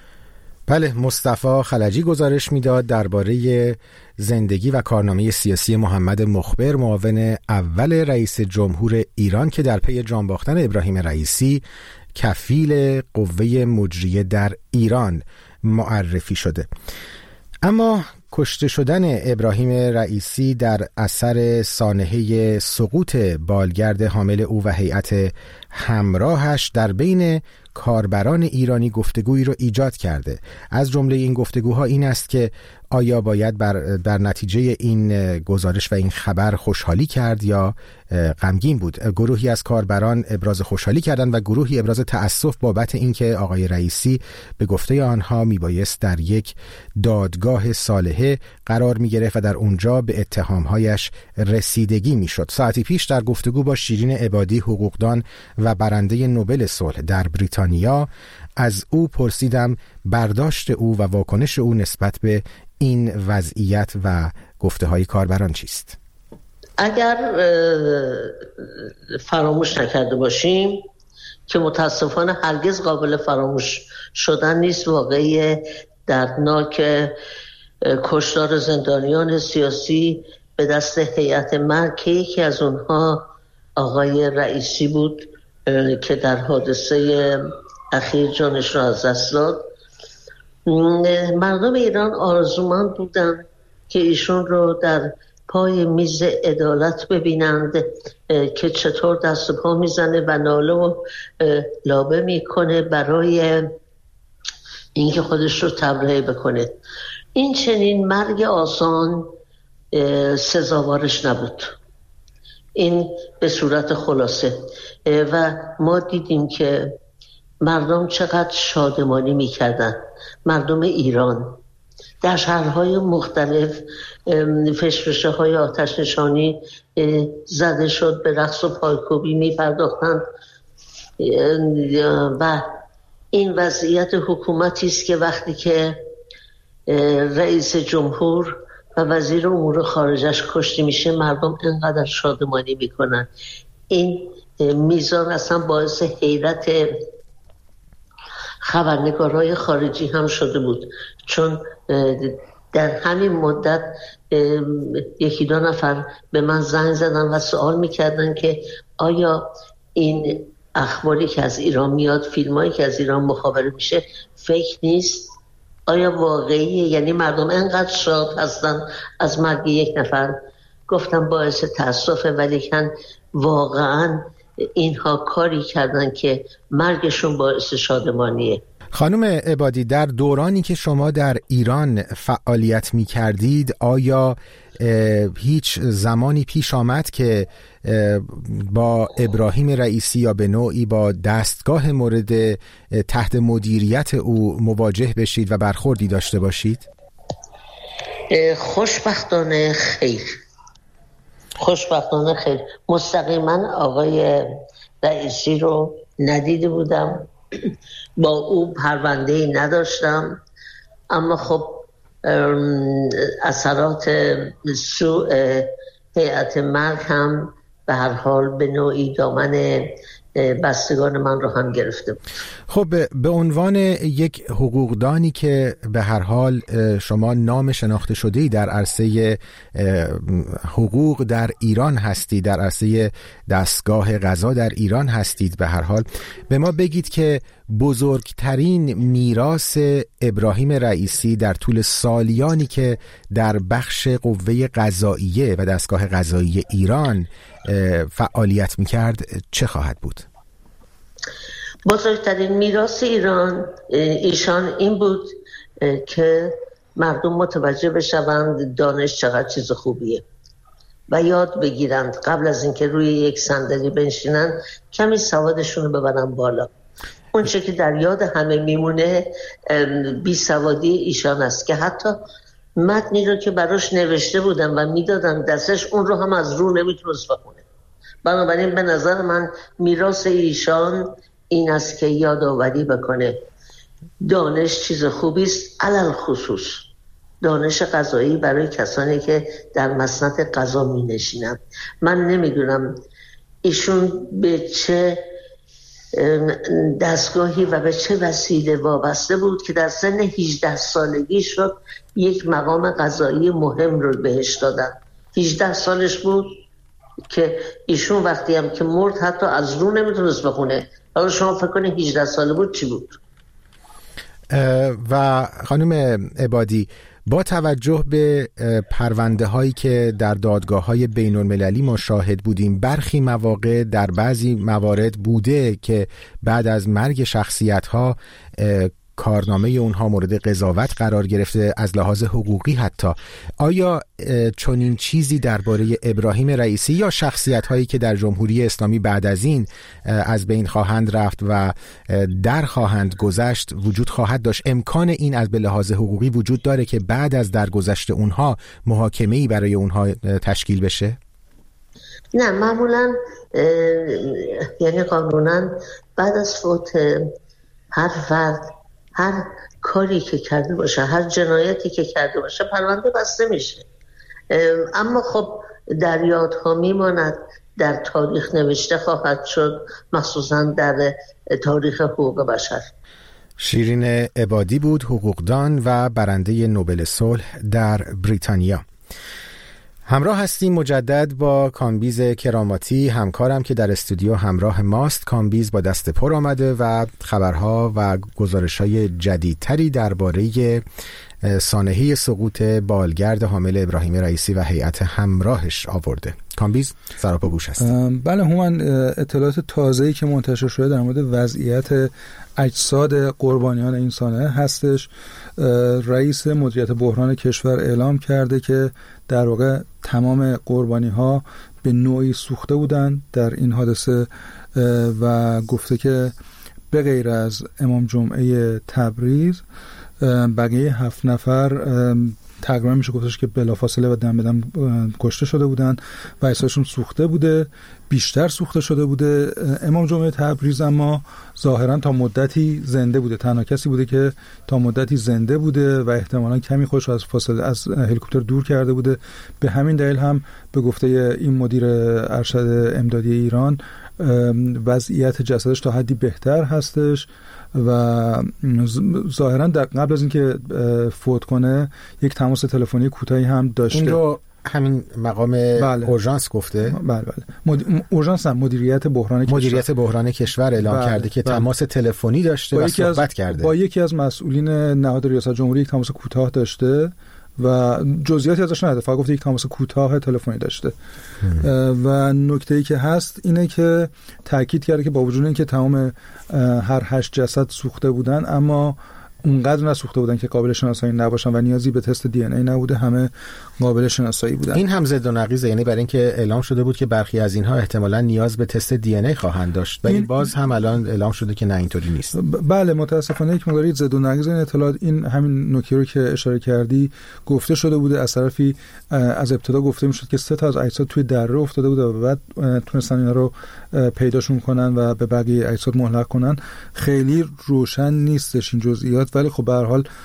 بله، مصطفی خلجی گزارش میداد درباره زندگی و کارنامه سیاسی محمد مخبر، معاون اول رئیس جمهور ایران که در پی جان باختن ابراهیم رئیسی کفیل قوه مجریه در ایران معرفی شده. اما کشته شدن ابراهیم رئیسی در اثر سانحه سقوط بالگرد حامل او و هیئت همراهش در بین کاربران ایرانی گفتگویی را ایجاد کرده. از جمله این گفتگوها این است که آیا باید در نتیجه این گزارش و این خبر خوشحالی کرد یا غمگین بود. گروهی از کاربران ابراز خوشحالی کردند و گروهی ابراز تأسف بابت اینکه آقای رئیسی به گفته آنها میبایست در یک دادگاه صالحه قرار میگرفت و در اونجا به اتهامهایش رسیدگی میشد. ساعتی پیش در گفتگو با شیرین عبادی، حقوقدان و برنده نوبل صلح در بریتانیا، از او پرسیدم برداشت او و واکنش او نسبت به این وضعیت و گفته های کاربران چیست؟ اگر فراموش نکرده باشیم که متاسفانه هرگز قابل فراموش شدن نیست، واقعی دردناک کشتار زندانیان سیاسی به دست هیئت مرگ که یکی از اونها آقای رئیسی بود که در حادثه اخیر جانش را از دست داد. مردم ایران آرزومند بودند که ایشون رو در پای میز عدالت ببینند که چطور دست و پا میزنه و ناله و لابه میکنه برای اینکه خودش رو تبرئه بکنه. این چنین مرگ آسان سزاوارش نبود. این به صورت خلاصه. و ما دیدیم که مردم چقدر شادمانی میکردن. مردم ایران در شهرهای مختلف فشفشه های آتش نشانی زده شد، به رقص و پایکوبی می پرداختند و این وضعیت حکومتی است که وقتی که رئیس جمهور و وزیر امور خارجش کشته میشه مردم اینقدر شادمانی میکنن. این میزان اصلا باعث حیرت خبرنگارهای خارجی هم شده بود، چون در همین مدت یکی دو نفر به من زنگ زدن و سوال میکردن که آیا این اخباری که از ایران میاد، فیلمایی که از ایران مخابره میشه فیک نیست؟ آیا واقعیه؟ یعنی مردم انقدر شاد هستن از مرگ یک نفر. گفتم باعث تأسفه، ولیکن واقعا اینها کاری کردن که مرگشون باعث شادمانیه. خانم عبادی، در دورانی که شما در ایران فعالیت می کردید آیا هیچ زمانی پیش آمد که با ابراهیم رئیسی یا به نوعی با دستگاه مورد تحت مدیریت او مواجه بشید و برخوردی داشته باشید؟ خوشبختانه خیر. خوشبختانه خیر. مستقیما آقای رئیسی رو ندیده بودم، با او پرونده‌ای نداشتم، اما خب اثرات سوء هیئت مرگ هم به هر حال به نوعی دامن بستگان من رو هم گرفته بود. خب به عنوان یک حقوقدانی که به هر حال شما نام شناخته شده‌ای در عرصه حقوق در ایران هستید، در عرصه دستگاه قضا در ایران هستید، به هر حال به ما بگید که بزرگترین میراث ابراهیم رئیسی در طول سالیانی که در بخش قوه قضاییه و دستگاه قضایی ایران فعالیت می‌کرد چه خواهد بود؟ بزرگترین میراث ایشان این بود که مردم متوجه بشوند دانش چقدر چیز خوبیه و یاد بگیرند قبل از اینکه روی یک صندلی بنشینن کمی سوادشون رو ببرن بالا. اون چه که در یاد همه میمونه بی سوادی ایشان است که حتی متنی رو که براش نوشته بودن و میدادن دستش اون رو هم از رو نمیتونست بخونه. بنابراین به نظر من میراث ایشان این است که یادآوری بکنه دانش چیز خوبی است، علل خصوص دانش قضایی برای کسانی که در مسند قضا می نشینند. من نمیدونم ایشون به چه دستگاهی و به چه وسیله وابسته بود که در سن 18 سالگی شد یک مقام قضایی مهم رو بهش دادن. 18 سالش بود که ایشون وقتی هم که مرد حتی از رو نمیتونست بخونه. حالا شما فکر کنید 18 ساله بود چی بود؟ و خانم عبادی، با توجه به پرونده هایی که در دادگاه های بین المللی ما شاهد بودیم، برخی مواقع در بعضی موارد بوده که بعد از مرگ شخصیت ها کارنامه اونها مورد قضاوت قرار گرفته از لحاظ حقوقی حتی. آیا چنین چیزی درباره ابراهیم رئیسی یا شخصیت هایی که در جمهوری اسلامی بعد از این از بین خواهند رفت و در خواهند گذشت وجود خواهد داشت؟ امکان این از به لحاظ حقوقی وجود داره که بعد از درگذشت اونها محاکمه‌ای برای اونها تشکیل بشه؟ نه، معمولا یعنی قانونا بعد از فوت هر فرد هر کاری که کرده باشه، هر جنایتی که کرده باشه پرونده بسته میشه، اما خب در یادها میماند، در تاریخ نوشته خواهد شد، مخصوصا در تاریخ حقوق بشر. شیرین عبادی بود، حقوقدان و برنده نوبل صلح در بریتانیا. همراه هستیم مجدد با کامبیز کراماتی، همکارم که در استودیو همراه ماست. کامبیز با دست پر آمده و خبرها و گزارش‌های جدیدتری درباره سانحه سقوط بالگرد حامل ابراهیم رئیسی و هیئت همراهش آورده. کامبیز سراپا گوش هست. بله هومن، اطلاعات تازه‌ای که منتشر شده در مورد وضعیت اجساد قربانیان این سانحه هستش. رئیس مدیریت بحران کشور اعلام کرده که در واقع تمام قربانی‌ها به نوعی سوخته بودند در این حادثه و گفته که به غیر از امام جمعه تبریز بقیه 7 نفر تقریبا میشه گفتش که بلافاصله و دم به دم کشته شده بودن و اجسادشون سوخته بوده، بیشتر سوخته شده بوده. امام جمعه تبریز اما ظاهرا تا مدتی زنده بوده، تنها کسی بوده که تا مدتی زنده بوده و احتمالاً کمی خودش از فاصله از هلیکوپتر دور کرده بوده. به همین دلیل هم به گفته این مدیر ارشد امدادی ایران وضعیت جسدش تا حدی بهتر هستش و ظاهرا قبل از اینکه فوت کنه یک تماس تلفنی کوتاهی هم داشته. این رو همین مقام اورژانس گفته؟ بله. اورژانس هم مدیریت بحران کشور اعلام کرده که تماس تلفنی داشته و صحبت کرده. با یکی از مسئولین نهاد ریاست جمهوری یک تماس کوتاه داشته و جزئیاتی ازش نداده، فقط گفته یک تماس کوتاه تلفنی داشته. و نکته‌ای که هست اینه که تاکید کرده که با وجود اینکه تمام هر 8 جسد سوخته بودن اما اونقدر نسوخته بودن که قابل شناسایی نباشن و نیازی به تست دی ان ای نبوده، همه قابل شناسایی بودن. این هم ضد و نقیضه، یعنی برای اینکه اعلام شده بود که برخی از اینها احتمالاً نیاز به تست دی ان ای خواهند داشت ولی باز هم الان اعلام شده که نه اینطوری نیست. بله متاسفانه یک مقداری ضد و نقیض این اطلاعات. این همین نکته رو که اشاره کردی گفته شده بوده، از طرفی از ابتدا گفته میشد که 3 تا از اجساد توی دره افتاده بوده و بعد تونستن اینا رو پیداشون کنن و به بقیه اجساد ملحق کنن. خیلی روشن نیستش این جزئیات، ولی خب به هر حال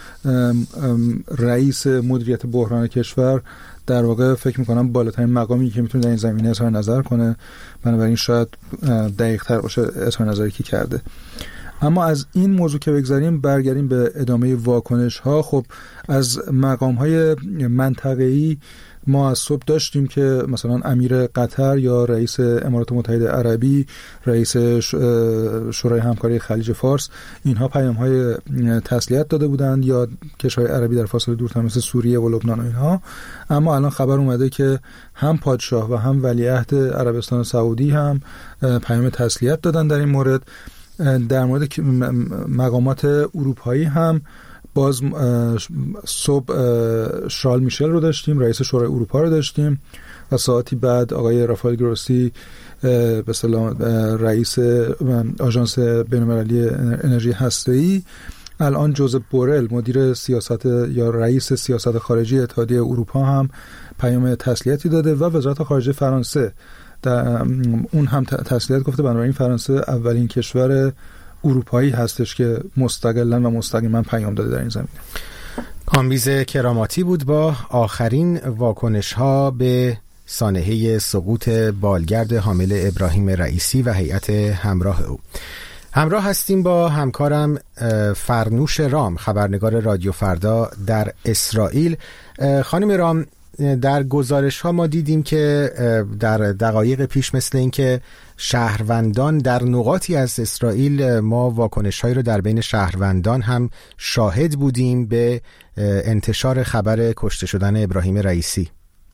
رئیس مدیریت بحران کشور در واقع فکر میکنم بالاترین مقامی که میتونه در این زمینه اظهار نظر کنه، بنابراین شاید دقیق تر باشه اظهار نظری که کرده. اما از این موضوع که بگذاریم برگردیم به ادامه واکنش ها. خب از مقام های منطقه‌ای ما از صبح داشتیم که مثلا امیر قطر یا رئیس امارات متحده عربی، رئیس شورای همکاری خلیج فارس، اینها پیام‌های تسلیت داده بودند، یا کشورهای عربی در فاصله دورتر مثل سوریه و لبنان و اینها. اما الان خبر اومده که هم پادشاه و هم ولیعهد عربستان سعودی هم پیام تسلیت دادن در این مورد. در مورد مقامات اروپایی هم باز صبح شارل میشل رو داشتیم، رئیس شورای اروپا رو داشتیم و ساعتی بعد آقای رافائل گروسی به اصطلاح رئیس آژانس بین‌المللی انرژی هسته‌ای. الان جوزپ بورل مدیر سیاست یا رئیس سیاست خارجی اتحادیه اروپا هم پیام تسلیتی داده و وزارت خارجه فرانسه اون هم تسلیت گفته. بنابراین فرانسه اولین کشور اروپایی هستش که مستقلاً و مستقیما پیام داده در این زمینه. کامبیز کراماتی بود با آخرین واکنش ها به سانحه سقوط بالگرد حامل ابراهیم رئیسی و هیئت همراه او. همراه هستیم با همکارم فرنوش رام، خبرنگار رادیو فردا در اسرائیل. خانم رام، در گزارش ها ما دیدیم که در دقایق پیش مثل این که شهروندان در نقاطی از اسرائیل، ما واکنش هایی رو در بین شهروندان هم شاهد بودیم به انتشار خبر کشته شدن ابراهیم رئیسی.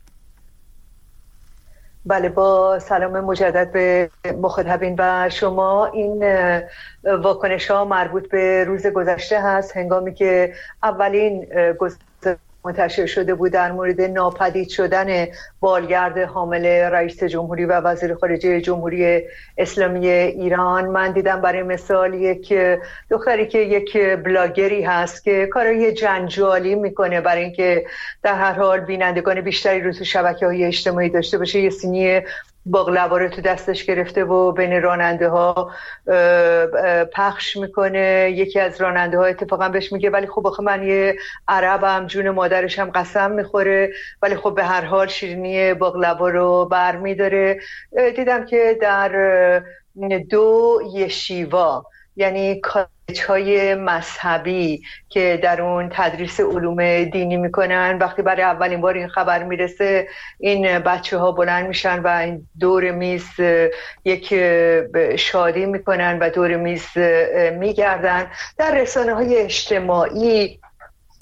بله، با سلام مجدد به مخاطبین و شما. این واکنش ها مربوط به روز گذشته هست، هنگامی که اولین منتشر شده بود در مورد ناپدید شدن بالگرد حامل رئیس جمهوری و وزیر خارجه جمهوری اسلامی ایران. من دیدم برای مثال یک دختری که یک بلاگری هست که کارهای جنجالی میکنه برای اینکه در هر حال بینندگان بیشتری رو تو شبکه‌های اجتماعی داشته باشه، یه سینی باقلوا رو تو دستش گرفته و بین راننده ها پخش میکنه. یکی از راننده ها اتفاقا بهش میگه ولی خب آخه من یه عربم، جون مادرش هم قسم میخوره، ولی خب به هر حال شیرینی باقلوا رو برمیداره. دیدم که در 2 یشیوا، یعنی کالج‌های مذهبی که در اون تدریس علوم دینی میکنن، وقتی برای اولین بار این خبر میرسه این بچه ها بلند میشن و این دور میز یک شادی میکنن و دور میز میگردن. در رسانه های اجتماعی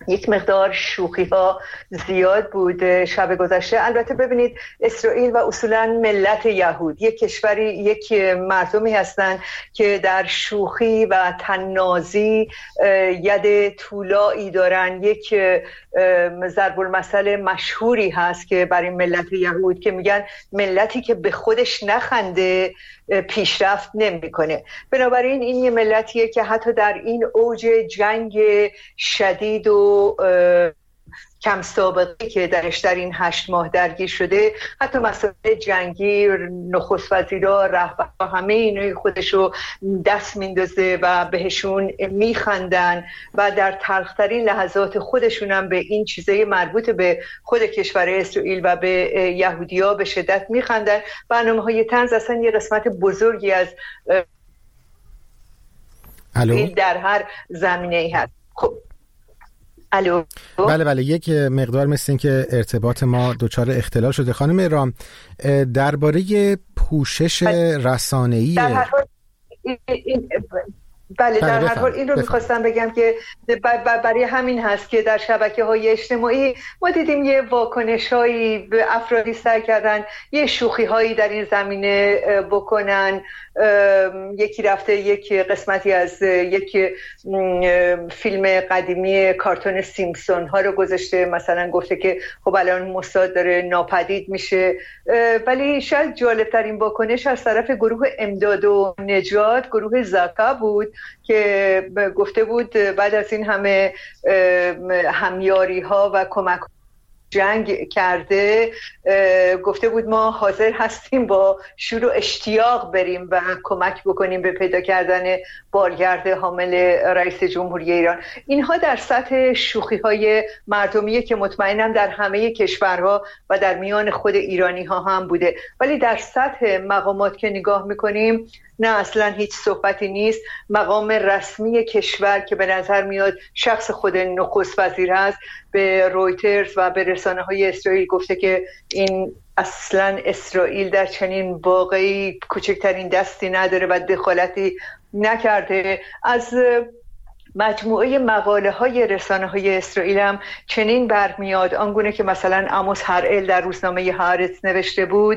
یک مقدار شوخی ها زیاد بود شب گذشته. البته ببینید اسرائیل و اصولا ملت یهود یک کشوری، یک مردمی هستند که در شوخی و طنازی ید طولایی دارن. یک ضرب المثل مشهوری هست که برای ملت یهود که میگن ملتی که به خودش نخنده پیشرفت نمیکنه. بنابراین این یه ملتیه که حتی در این اوج جنگ شدید و کم سابقه که در این 8 ماه درگیر شده، حتی مسائل جنگی، نخست وزیرا، رهبرها، همه اینوی خودشو دست میندازه و بهشون میخندن و در تلخترین لحظات خودشون هم به این چیزای مربوط به خود کشور اسرائیل و به یهودیا به شدت میخندن. برنامه‌های طنز اصلا یه قسمت بزرگی از در هر زمینه‌ای هست. خب الو. بله یک مقدار مثل این که ارتباط ما دچار اختلال شده. خانم اهرام، درباره پوشش رسانه‌ای در هر حال این رو میخواستم بگم که برای همین هست که در شبکه‌های اجتماعی ما دیدیم یه واکنش‌هایی به افرادی سعی کردن یه شوخی‌هایی در این زمینه بکنن. یکی رفته یک قسمتی از یک فیلم قدیمی کارتون سیمپسون ها رو گذاشته، مثلا گفته که خب الان موساد داره ناپدید میشه. ولی شاید جالبترین واکنش از طرف گروه امداد و نجات، گروه زاکا بود که گفته بود بعد از این همه همیاری ها و کمک جنگ کرده، گفته بود ما حاضر هستیم با شور و اشتیاق بریم و کمک بکنیم به پیدا کردن بالگرد حامل رئیس جمهوری ایران. اینها در سطح شوخی‌های مردمیه که مطمئنم در همه کشورها و در میان خود ایرانی‌ها هم بوده، ولی در سطح مقامات که نگاه می‌کنیم نه، اصلا هیچ صحبتی نیست. مقام رسمی کشور که به نظر میاد شخص خود نخست وزیر هست به رویترز و به رسانه‌های اسرائیل گفته که این اصلا اسرائیل در چنین واقعی کوچکترین دستی نداره و دخالتی نکرده. از مجموعه مقاله های رسانه های اسرائیل هم چنین برمیاد، آنگونه که مثلا عموس هرئل در روزنامه هارتز نوشته بود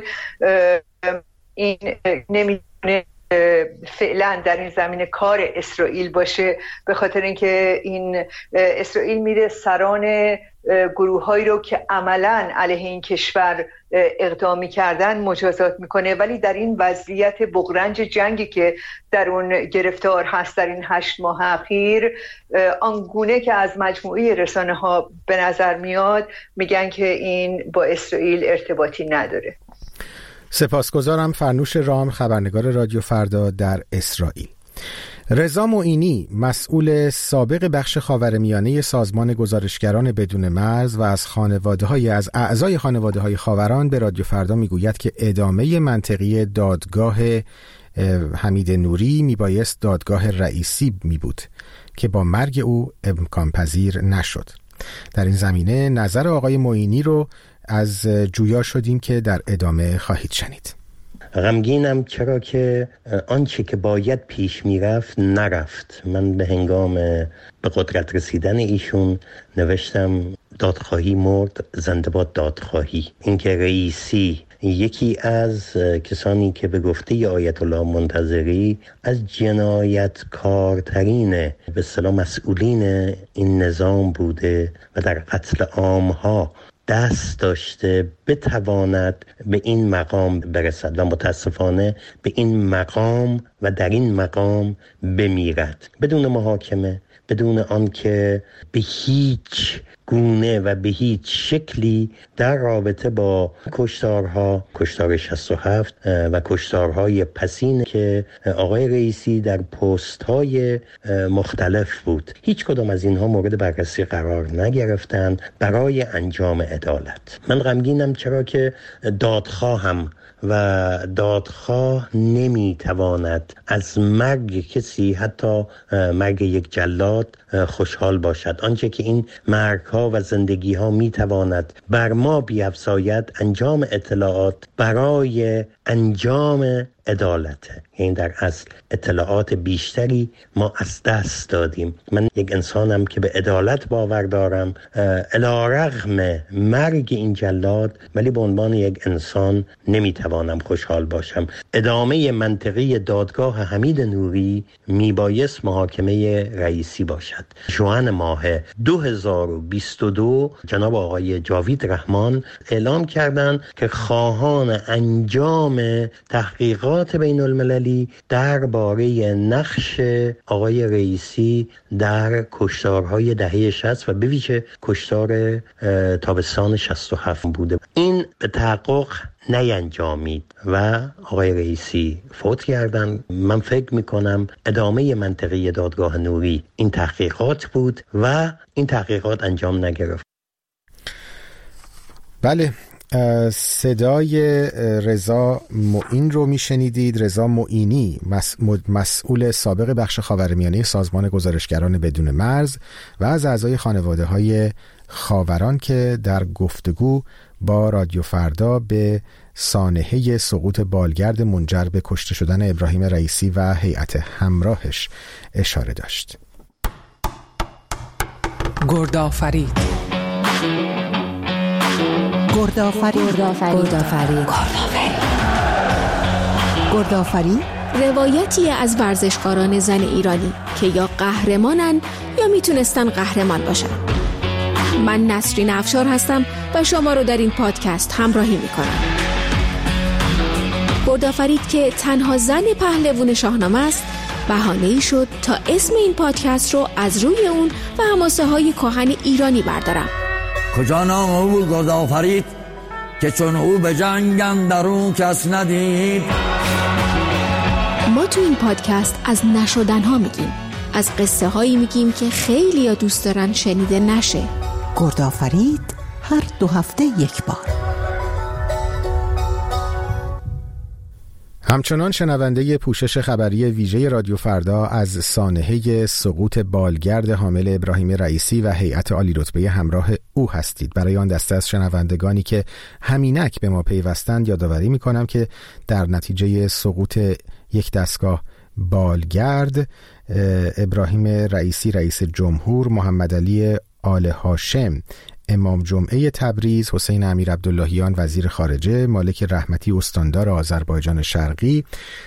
این نمیدونه فعلا در این زمینه کار اسرائیل باشه، به خاطر اینکه این اسرائیل میره سران گروه‌هایی رو که عملاً علیه این کشور اقدامی کردن مجازات میکنه. ولی در این وضعیت بغرنج جنگی که در اون گرفتار هست در این 8 ماه اخیر، آنگونه که از مجموعه رسانه ها به نظر میاد میگن که این با اسرائیل ارتباطی نداره. سپاسگزارم. فرنوش رام، خبرنگار رادیو فردا در اسرائیل. رضا معینی، مسئول سابق بخش خاورمیانه سازمان گزارشگران بدون مرز و از اعضای خانواده‌های خاوران به رادیو فردا میگوید که ادامه منطقی دادگاه حمید نوری میبایست دادگاه رئیسی میبود که با مرگ او امکان پذیر نشد. در این زمینه نظر آقای معینی رو از جویا شدیم که در ادامه خواهید شنید. غمگینم چرا که آنچه که باید پیش میرفت نرفت. من به هنگام به قدرت رسیدن ایشون نوشتم دادخواهی مرد، زنده باد دادخواهی. اینکه رئیسی یکی از کسانی که به گفته آیت الله منتظری از جنایتکارترین به اصطلاح مسئولین این نظام بوده و در قتل عامها دست داشته، بتواند به این مقام برسد و متاسفانه به این مقام و در این مقام بمیرد بدون محاکمه، بدون آنکه به هیچ گونه و به هیچ شکلی در رابطه با کشتار 67 و کشتارهای پسین که آقای رئیسی در پست‌های مختلف بود، هیچ کدام از اینها مورد بررسی قرار نگرفتن برای انجام عدالت. من غمگینم چرا که دادخواه نمیتواند از مرگ کسی، حتی مرگ یک جلاد، خوشحال باشد. آنچه که این مرگ‌ها و زندگی‌ها میتواند بر ما بیفزاید انجام اطلاعات برای انجام عدالته. یعنی در اصل اطلاعات بیشتری ما از دست دادیم. من یک انسانم که به عدالت باور دارم، علی‌رغم مرگ این جلاد، ولی به عنوان یک انسان نمیتوانم خوشحال باشم. ادامه منطقی دادگاه حمید نوری میبایست محاکمه رئیسی باشد. ژوئن ماه 2022 جناب آقای جاوید رحمان اعلام کردند که خواهان انجام تحقیقات بین المللی درباره نقش آقای رئیسی در کشتارهای دهه 60 و به ویژه کشتار تابستان 67 بوده. این به تحقق نینجامید و آقای رئیسی فوت کردن. من فکر میکنم ادامه منطقی دادگاه نوری این تحقیقات بود و این تحقیقات انجام نگرفت. بله، صدای رضا معین رو میشنیدید. رضا معینی مسئول سابق بخش خاورمیانه سازمان گزارشگران بدون مرز و از اعضای خانواده های خاوران که در گفتگو با رادیو فردا به سانحه سقوط بالگرد منجر به کشته شدن ابراهیم رئیسی و هیئت همراهش اشاره داشت. گردآفرید روایتی از ورزشکاران زن ایرانی که یا قهرمانن یا میتونستن قهرمان باشن. من نسرین افشار هستم و شما رو در این پادکست همراهی میکنم. گردآفرید که تنها زن پهلوان شاهنامه است، بهانه‌ای شد تا اسم این پادکست رو از روی اون و حماسه های کهن ایرانی بردارم. کجا نام او بود گردآفرید که چون او به جنگ اندرون کس ندید. ما تو این پادکست از نشدنها میگیم، از قصه هایی میگیم که خیلی ها دوست دارن شنیده نشه. گردآفرید هر 2 هفته یک بار. همچنان شنونده پوشش خبری ویژه رادیو فردا از سانحه سقوط بالگرد حامل ابراهیم رئیسی و هیئت عالی رتبه همراه او هستید. برای آن دسته از شنوندگانی که همینک به ما پیوستند یادآوری می‌کنم که در نتیجه سقوط یک دستگاه بالگرد، ابراهیم رئیسی رئیس جمهور، محمد علی آل هاشم امام جمعه تبریز، حسین امیر عبداللهیان وزیر خارجه، مالک رحمتی استاندار آذربایجان شرقی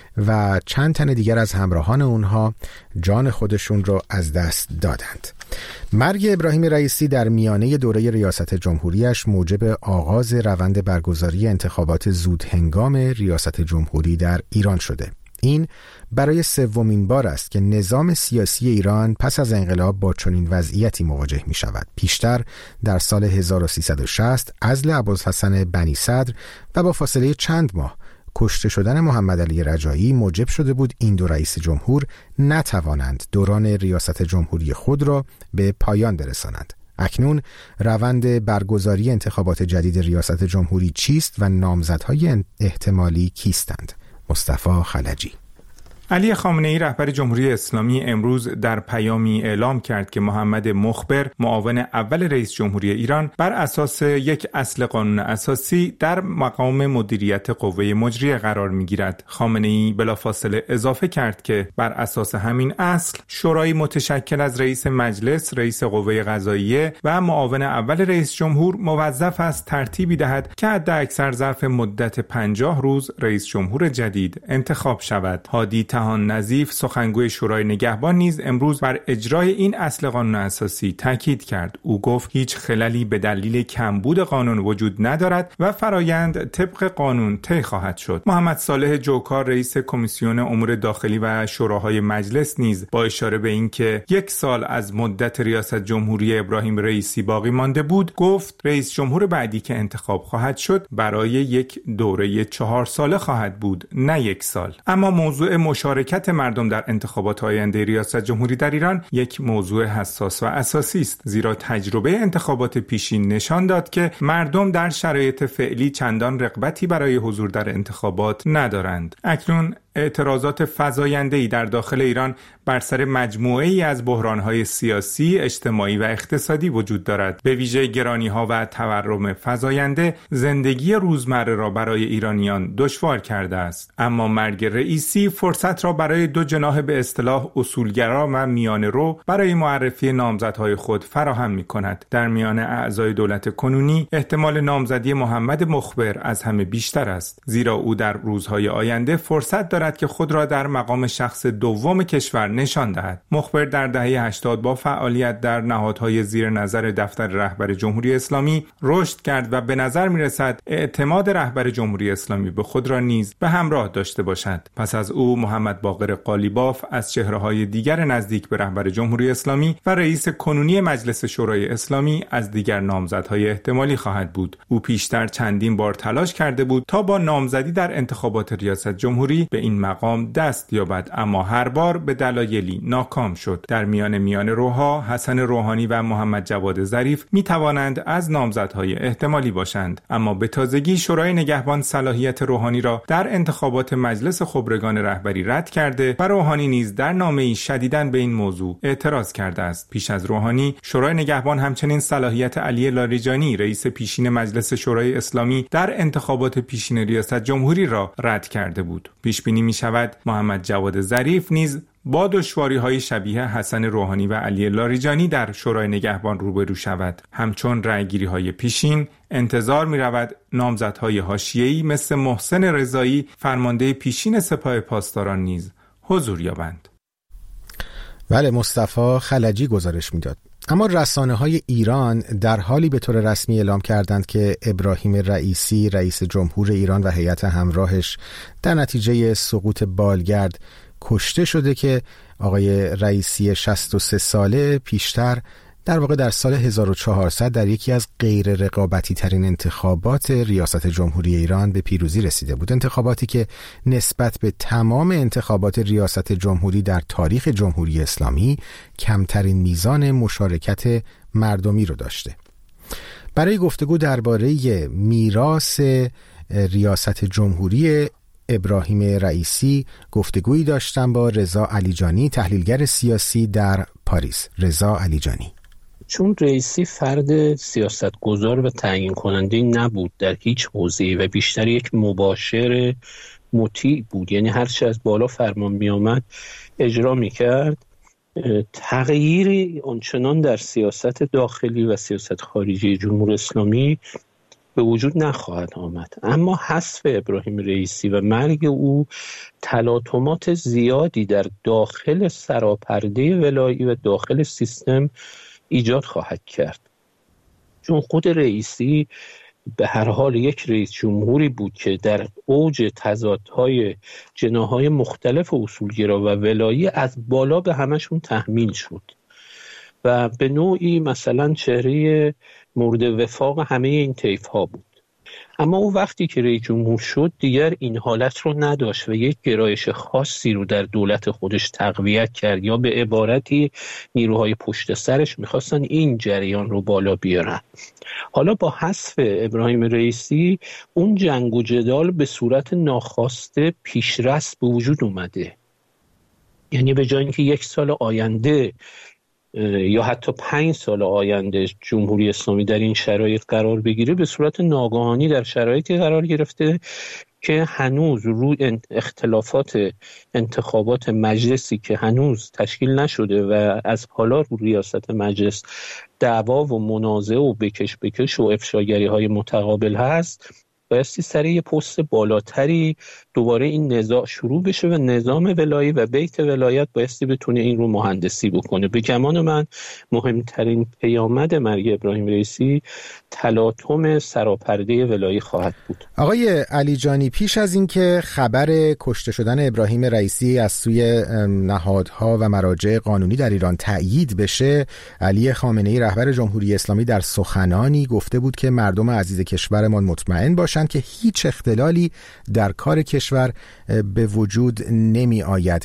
و چند تن دیگر از همراهان اونها جان خودشون رو از دست دادند. مرگ ابراهیم رئیسی در میانه دوره ریاست جمهوریش موجب آغاز روند برگزاری انتخابات زودهنگام ریاست جمهوری در ایران شده. این برای 3مین بار است که نظام سیاسی ایران پس از انقلاب با چنین وضعیتی مواجه می شود. پیشتر در سال 1360 عزل ابوالحسن بنی صدر و با فاصله چند ماه کشته شدن محمد علی رجایی موجب شده بود این دو رئیس جمهور نتوانند دوران ریاست جمهوری خود را به پایان برسانند. اکنون روند برگزاری انتخابات جدید ریاست جمهوری چیست و نامزدهای احتمالی کیستند؟ مصطفی خلجی. علی خامنه‌ای رهبر جمهوری اسلامی امروز در پیامی اعلام کرد که محمد مخبر معاون اول رئیس جمهوری ایران بر اساس یک اصل قانون اساسی در مقام مدیریت قوه مجریه قرار می‌گیرد. خامنه‌ای بلافاصله اضافه کرد که بر اساس همین اصل شورای متشکل از رئیس مجلس، رئیس قوه قضاییه و معاون اول رئیس جمهور موظف است ترتیبی دهد که حداکثر ظرف مدت 50 روز رئیس جمهور جدید انتخاب شود. هادی طحان نظیف سخنگوی شورای نگهبان نیز امروز بر اجرای این اصل قانون اساسی تاکید کرد. او گفت هیچ خللی به دلیل کمبود قانون وجود ندارد و فرایند طبق قانون طی خواهد شد. محمد صالح جوکار رئیس کمیسیون امور داخلی و شوراهای مجلس نیز با اشاره به اینکه 1 سال از مدت ریاست جمهوری ابراهیم رئیسی باقی مانده بود، گفت رئیس جمهور بعدی که انتخاب خواهد شد برای یک دوره 4 ساله خواهد بود، نه 1 سال. اما موضوع مشارکت مردم در انتخابات آینده ریاست جمهوری در ایران یک موضوع حساس و اساسی است، زیرا تجربه انتخابات پیشین نشان داد که مردم در شرایط فعلی چندان رغبتی برای حضور در انتخابات ندارند. اکنون اعتراضات فزاینده‌ای در داخل ایران بر سر مجموعه‌ای از بحران‌های سیاسی، اجتماعی و اقتصادی وجود دارد. به ویژه گرانی‌ها و تورم فزاینده زندگی روزمره را برای ایرانیان دشوار کرده است. اما مرگ رئیسی فرصت را برای دو جناح به اصطلاح اصولگرا و میانه‌رو برای معرفی نامزدهای خود فراهم می‌کند. در میان اعضای دولت کنونی احتمال نامزدی محمد مخبر از همه بیشتر است، زیرا او در روزهای آینده فرصت دارد که خود را در مقام شخص دوم کشور نشان دهد. مخبر در دهه 80 با فعالیت در نهادهای زیر نظر دفتر رهبر جمهوری اسلامی رشد کرد و به نظر می‌رسد اعتماد رهبر جمهوری اسلامی به خود را نیز به همراه داشته باشد. پس از او محمد باقر قالیباف از چهره‌های دیگر نزدیک به رهبر جمهوری اسلامی و رئیس کنونی مجلس شورای اسلامی از دیگر نامزدهای احتمالی خواهد بود. او پیشتر چندین بار تلاش کرده بود تا با نامزدی در انتخابات ریاست جمهوری به این مقام دست یابد، اما هر بار به دلایلی ناکام شد. در میان روها حسن روحانی و محمد جواد ظریف می توانند از نامزدهای احتمالی باشند، اما به تازگی شورای نگهبان صلاحیت روحانی را در انتخابات مجلس خبرگان رهبری رد کرده و روحانی نیز در نامه‌ای شدیداً به این موضوع اعتراض کرده است. پیش از روحانی شورای نگهبان همچنین صلاحیت علی لاریجانی رئیس پیشین مجلس شورای اسلامی در انتخابات پیشین ریاست جمهوری را رد کرده بود. پیش بینی می شود محمد جواد ظریف نیز با دشواری‌های شبیه حسن روحانی و علی لاریجانی در شورای نگهبان روبرو شود. همچون رأیگیری‌های پیشین انتظار می‌رود نامزدهای حاشیه‌ای مثل محسن رضایی فرمانده پیشین سپاه پاسداران نیز حضور یابند. بله، مصطفی خلجی گزارش میداد. اما رسانه‌های ایران در حالی به طور رسمی اعلام کردند که ابراهیم رئیسی رئیس جمهور ایران و هیئت همراهش در نتیجه سقوط بالگرد کشته شده که آقای رئیسی 63 ساله پیشتر در واقع در سال 1400 در یکی از غیر رقابتی ترین انتخابات ریاست جمهوری ایران به پیروزی رسیده بود. انتخاباتی که نسبت به تمام انتخابات ریاست جمهوری در تاریخ جمهوری اسلامی کمترین میزان مشارکت مردمی رو داشته. برای گفتگو درباره میراث ریاست جمهوری ابراهیم رئیسی گفتگویی داشتم با رضا علیجانی، تحلیلگر سیاسی در پاریس. رضا علیجانی: چون رئیسی فرد سیاستگزار و تعیین کننده نبود در هیچ حوزه‌ای و بیشتر یک مباشر مطیع بود، یعنی هر چه از بالا فرمان می آمد اجرا می کرد، تغییری آنچنان در سیاست داخلی و سیاست خارجی جمهوری اسلامی به وجود نخواهد آمد. اما حذف ابراهیم رئیسی و مرگ او تلاطمات زیادی در داخل سراپرده ولایی و داخل سیستم ایجاد خواهد کرد، چون خود رئیسی به هر حال یک رئیس جمهوری بود که در اوج تضادهای جناح‌های مختلف اصولگرا و ولایی از بالا به همشون تحمیل شد و به نوعی مثلا چهره مورد وفاق همه این طیف‌ها بود. اما او وقتی که رئیس جمهور شد دیگر این حالت رو نداشت و یک گرایش خاصی رو در دولت خودش تقویت کرد، یا به عبارتی نیروهای پشت سرش میخواستن این جریان رو بالا بیارن. حالا با حذف ابراهیم رئیسی اون جنگ و جدال به صورت ناخواسته پیشرفت به وجود اومده، یعنی به جای اینکه یک سال آینده یا حتی 5 سال آینده جمهوری اسلامی در این شرایط قرار بگیره، به صورت ناگهانی در شرایطی قرار گرفته که هنوز روی اختلافات انتخابات مجلسی که هنوز تشکیل نشده و از حالا رو ریاست مجلس دعوا و منازعه و بکش و افشاگری های متقابل هست، بایستی سر یه پست بالاتری دوباره این نزاع شروع بشه و نظام ولایی و بیت ولایت بایستی بتونه این رو مهندسی بکنه. به گمان من مهمترین پیامد مرگ ابراهیم رئیسی تلاطم سراپرده ولایی خواهد بود. آقای علیجانی، پیش از اینکه خبر کشته شدن ابراهیم رئیسی از سوی نهادها و مراجع قانونی در ایران تأیید بشه، علی خامنه‌ای رهبر جمهوری اسلامی در سخنانی گفته بود که مردم عزیز کشورمان مطمئن باشند که هیچ اختلالی در کار کشور به وجود نمی آید.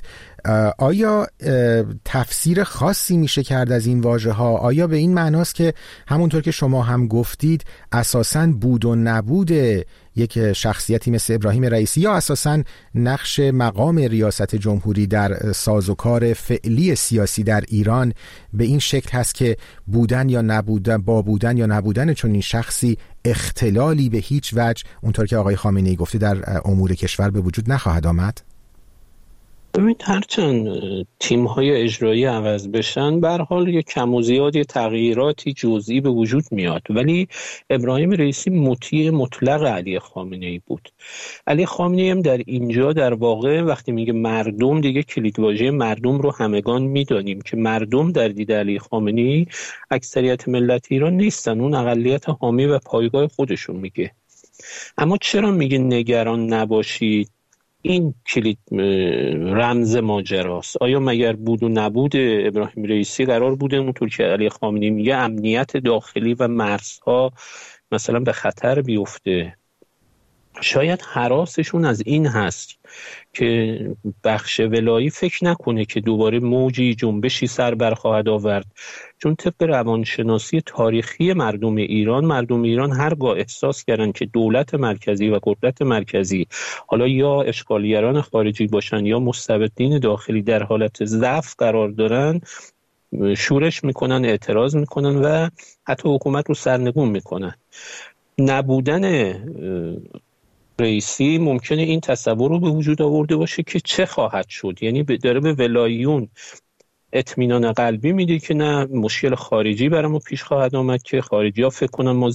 آیا تفسیر خاصی میشه کرد از این واژه ها؟ آیا به این معناست که همونطور که شما هم گفتید اساساً بود و نبود یک شخصیتی مثل ابراهیم رئیسی یا اساساً نقش مقام ریاست جمهوری در سازوکار فعلی سیاسی در ایران به این شکل هست که بودن یا نبودن، با بودن یا نبودن چون این شخصی اختلالی به هیچ وجه اونطور که آقای خامنه‌ای گفته در امور کشور به وجود نخواهد آمد؟ ببینید هرچند تیم‌های اجرایی عوض بشن به هر حال یک کم و زیاد تغییراتی جزئی به وجود میاد، ولی ابراهیم رئیسی مطیع مطلق علی خامنه‌ای بود. علی خامنه‌ای هم در اینجا در واقع وقتی میگه مردم، دیگه کلیدواژه مردم رو همگان میدانیم که مردم در دید علی خامنه‌ای اکثریت ملت ایران نیستن، اون اقلیت حامی و پایگاه خودشون میگه. اما چرا میگه نگران نباشید؟ این کلید رمز ماجراست. آیا مگر بود و نبود ابراهیم رئیسی قرار بوده اونطور که علی خامنه‌ای میگه امنیت داخلی و مرزها مثلا به خطر بیفته؟ شاید هراسشون از این هست که بخش ولایی فکر نکنه که دوباره موجی جنبشی سر برخواهد آورد، چون طبق روانشناسی تاریخی مردم ایران هرگاه احساس کردن که دولت مرکزی و قدرت مرکزی، حالا یا اشغالگران خارجی باشن یا مستبدین داخلی، در حالت ضعف قرار دارن، شورش میکنن، اعتراض میکنن و حتی حکومت رو سرنگون میکنن. نبودن رئیسی ممکنه این تصور رو به وجود آورده باشه که چه خواهد شد، یعنی داره به ولاییون اطمینان قلبی میده که نه مشکل خارجی برامون پیش خواهد آمد که خارجی ها فکر کنن ما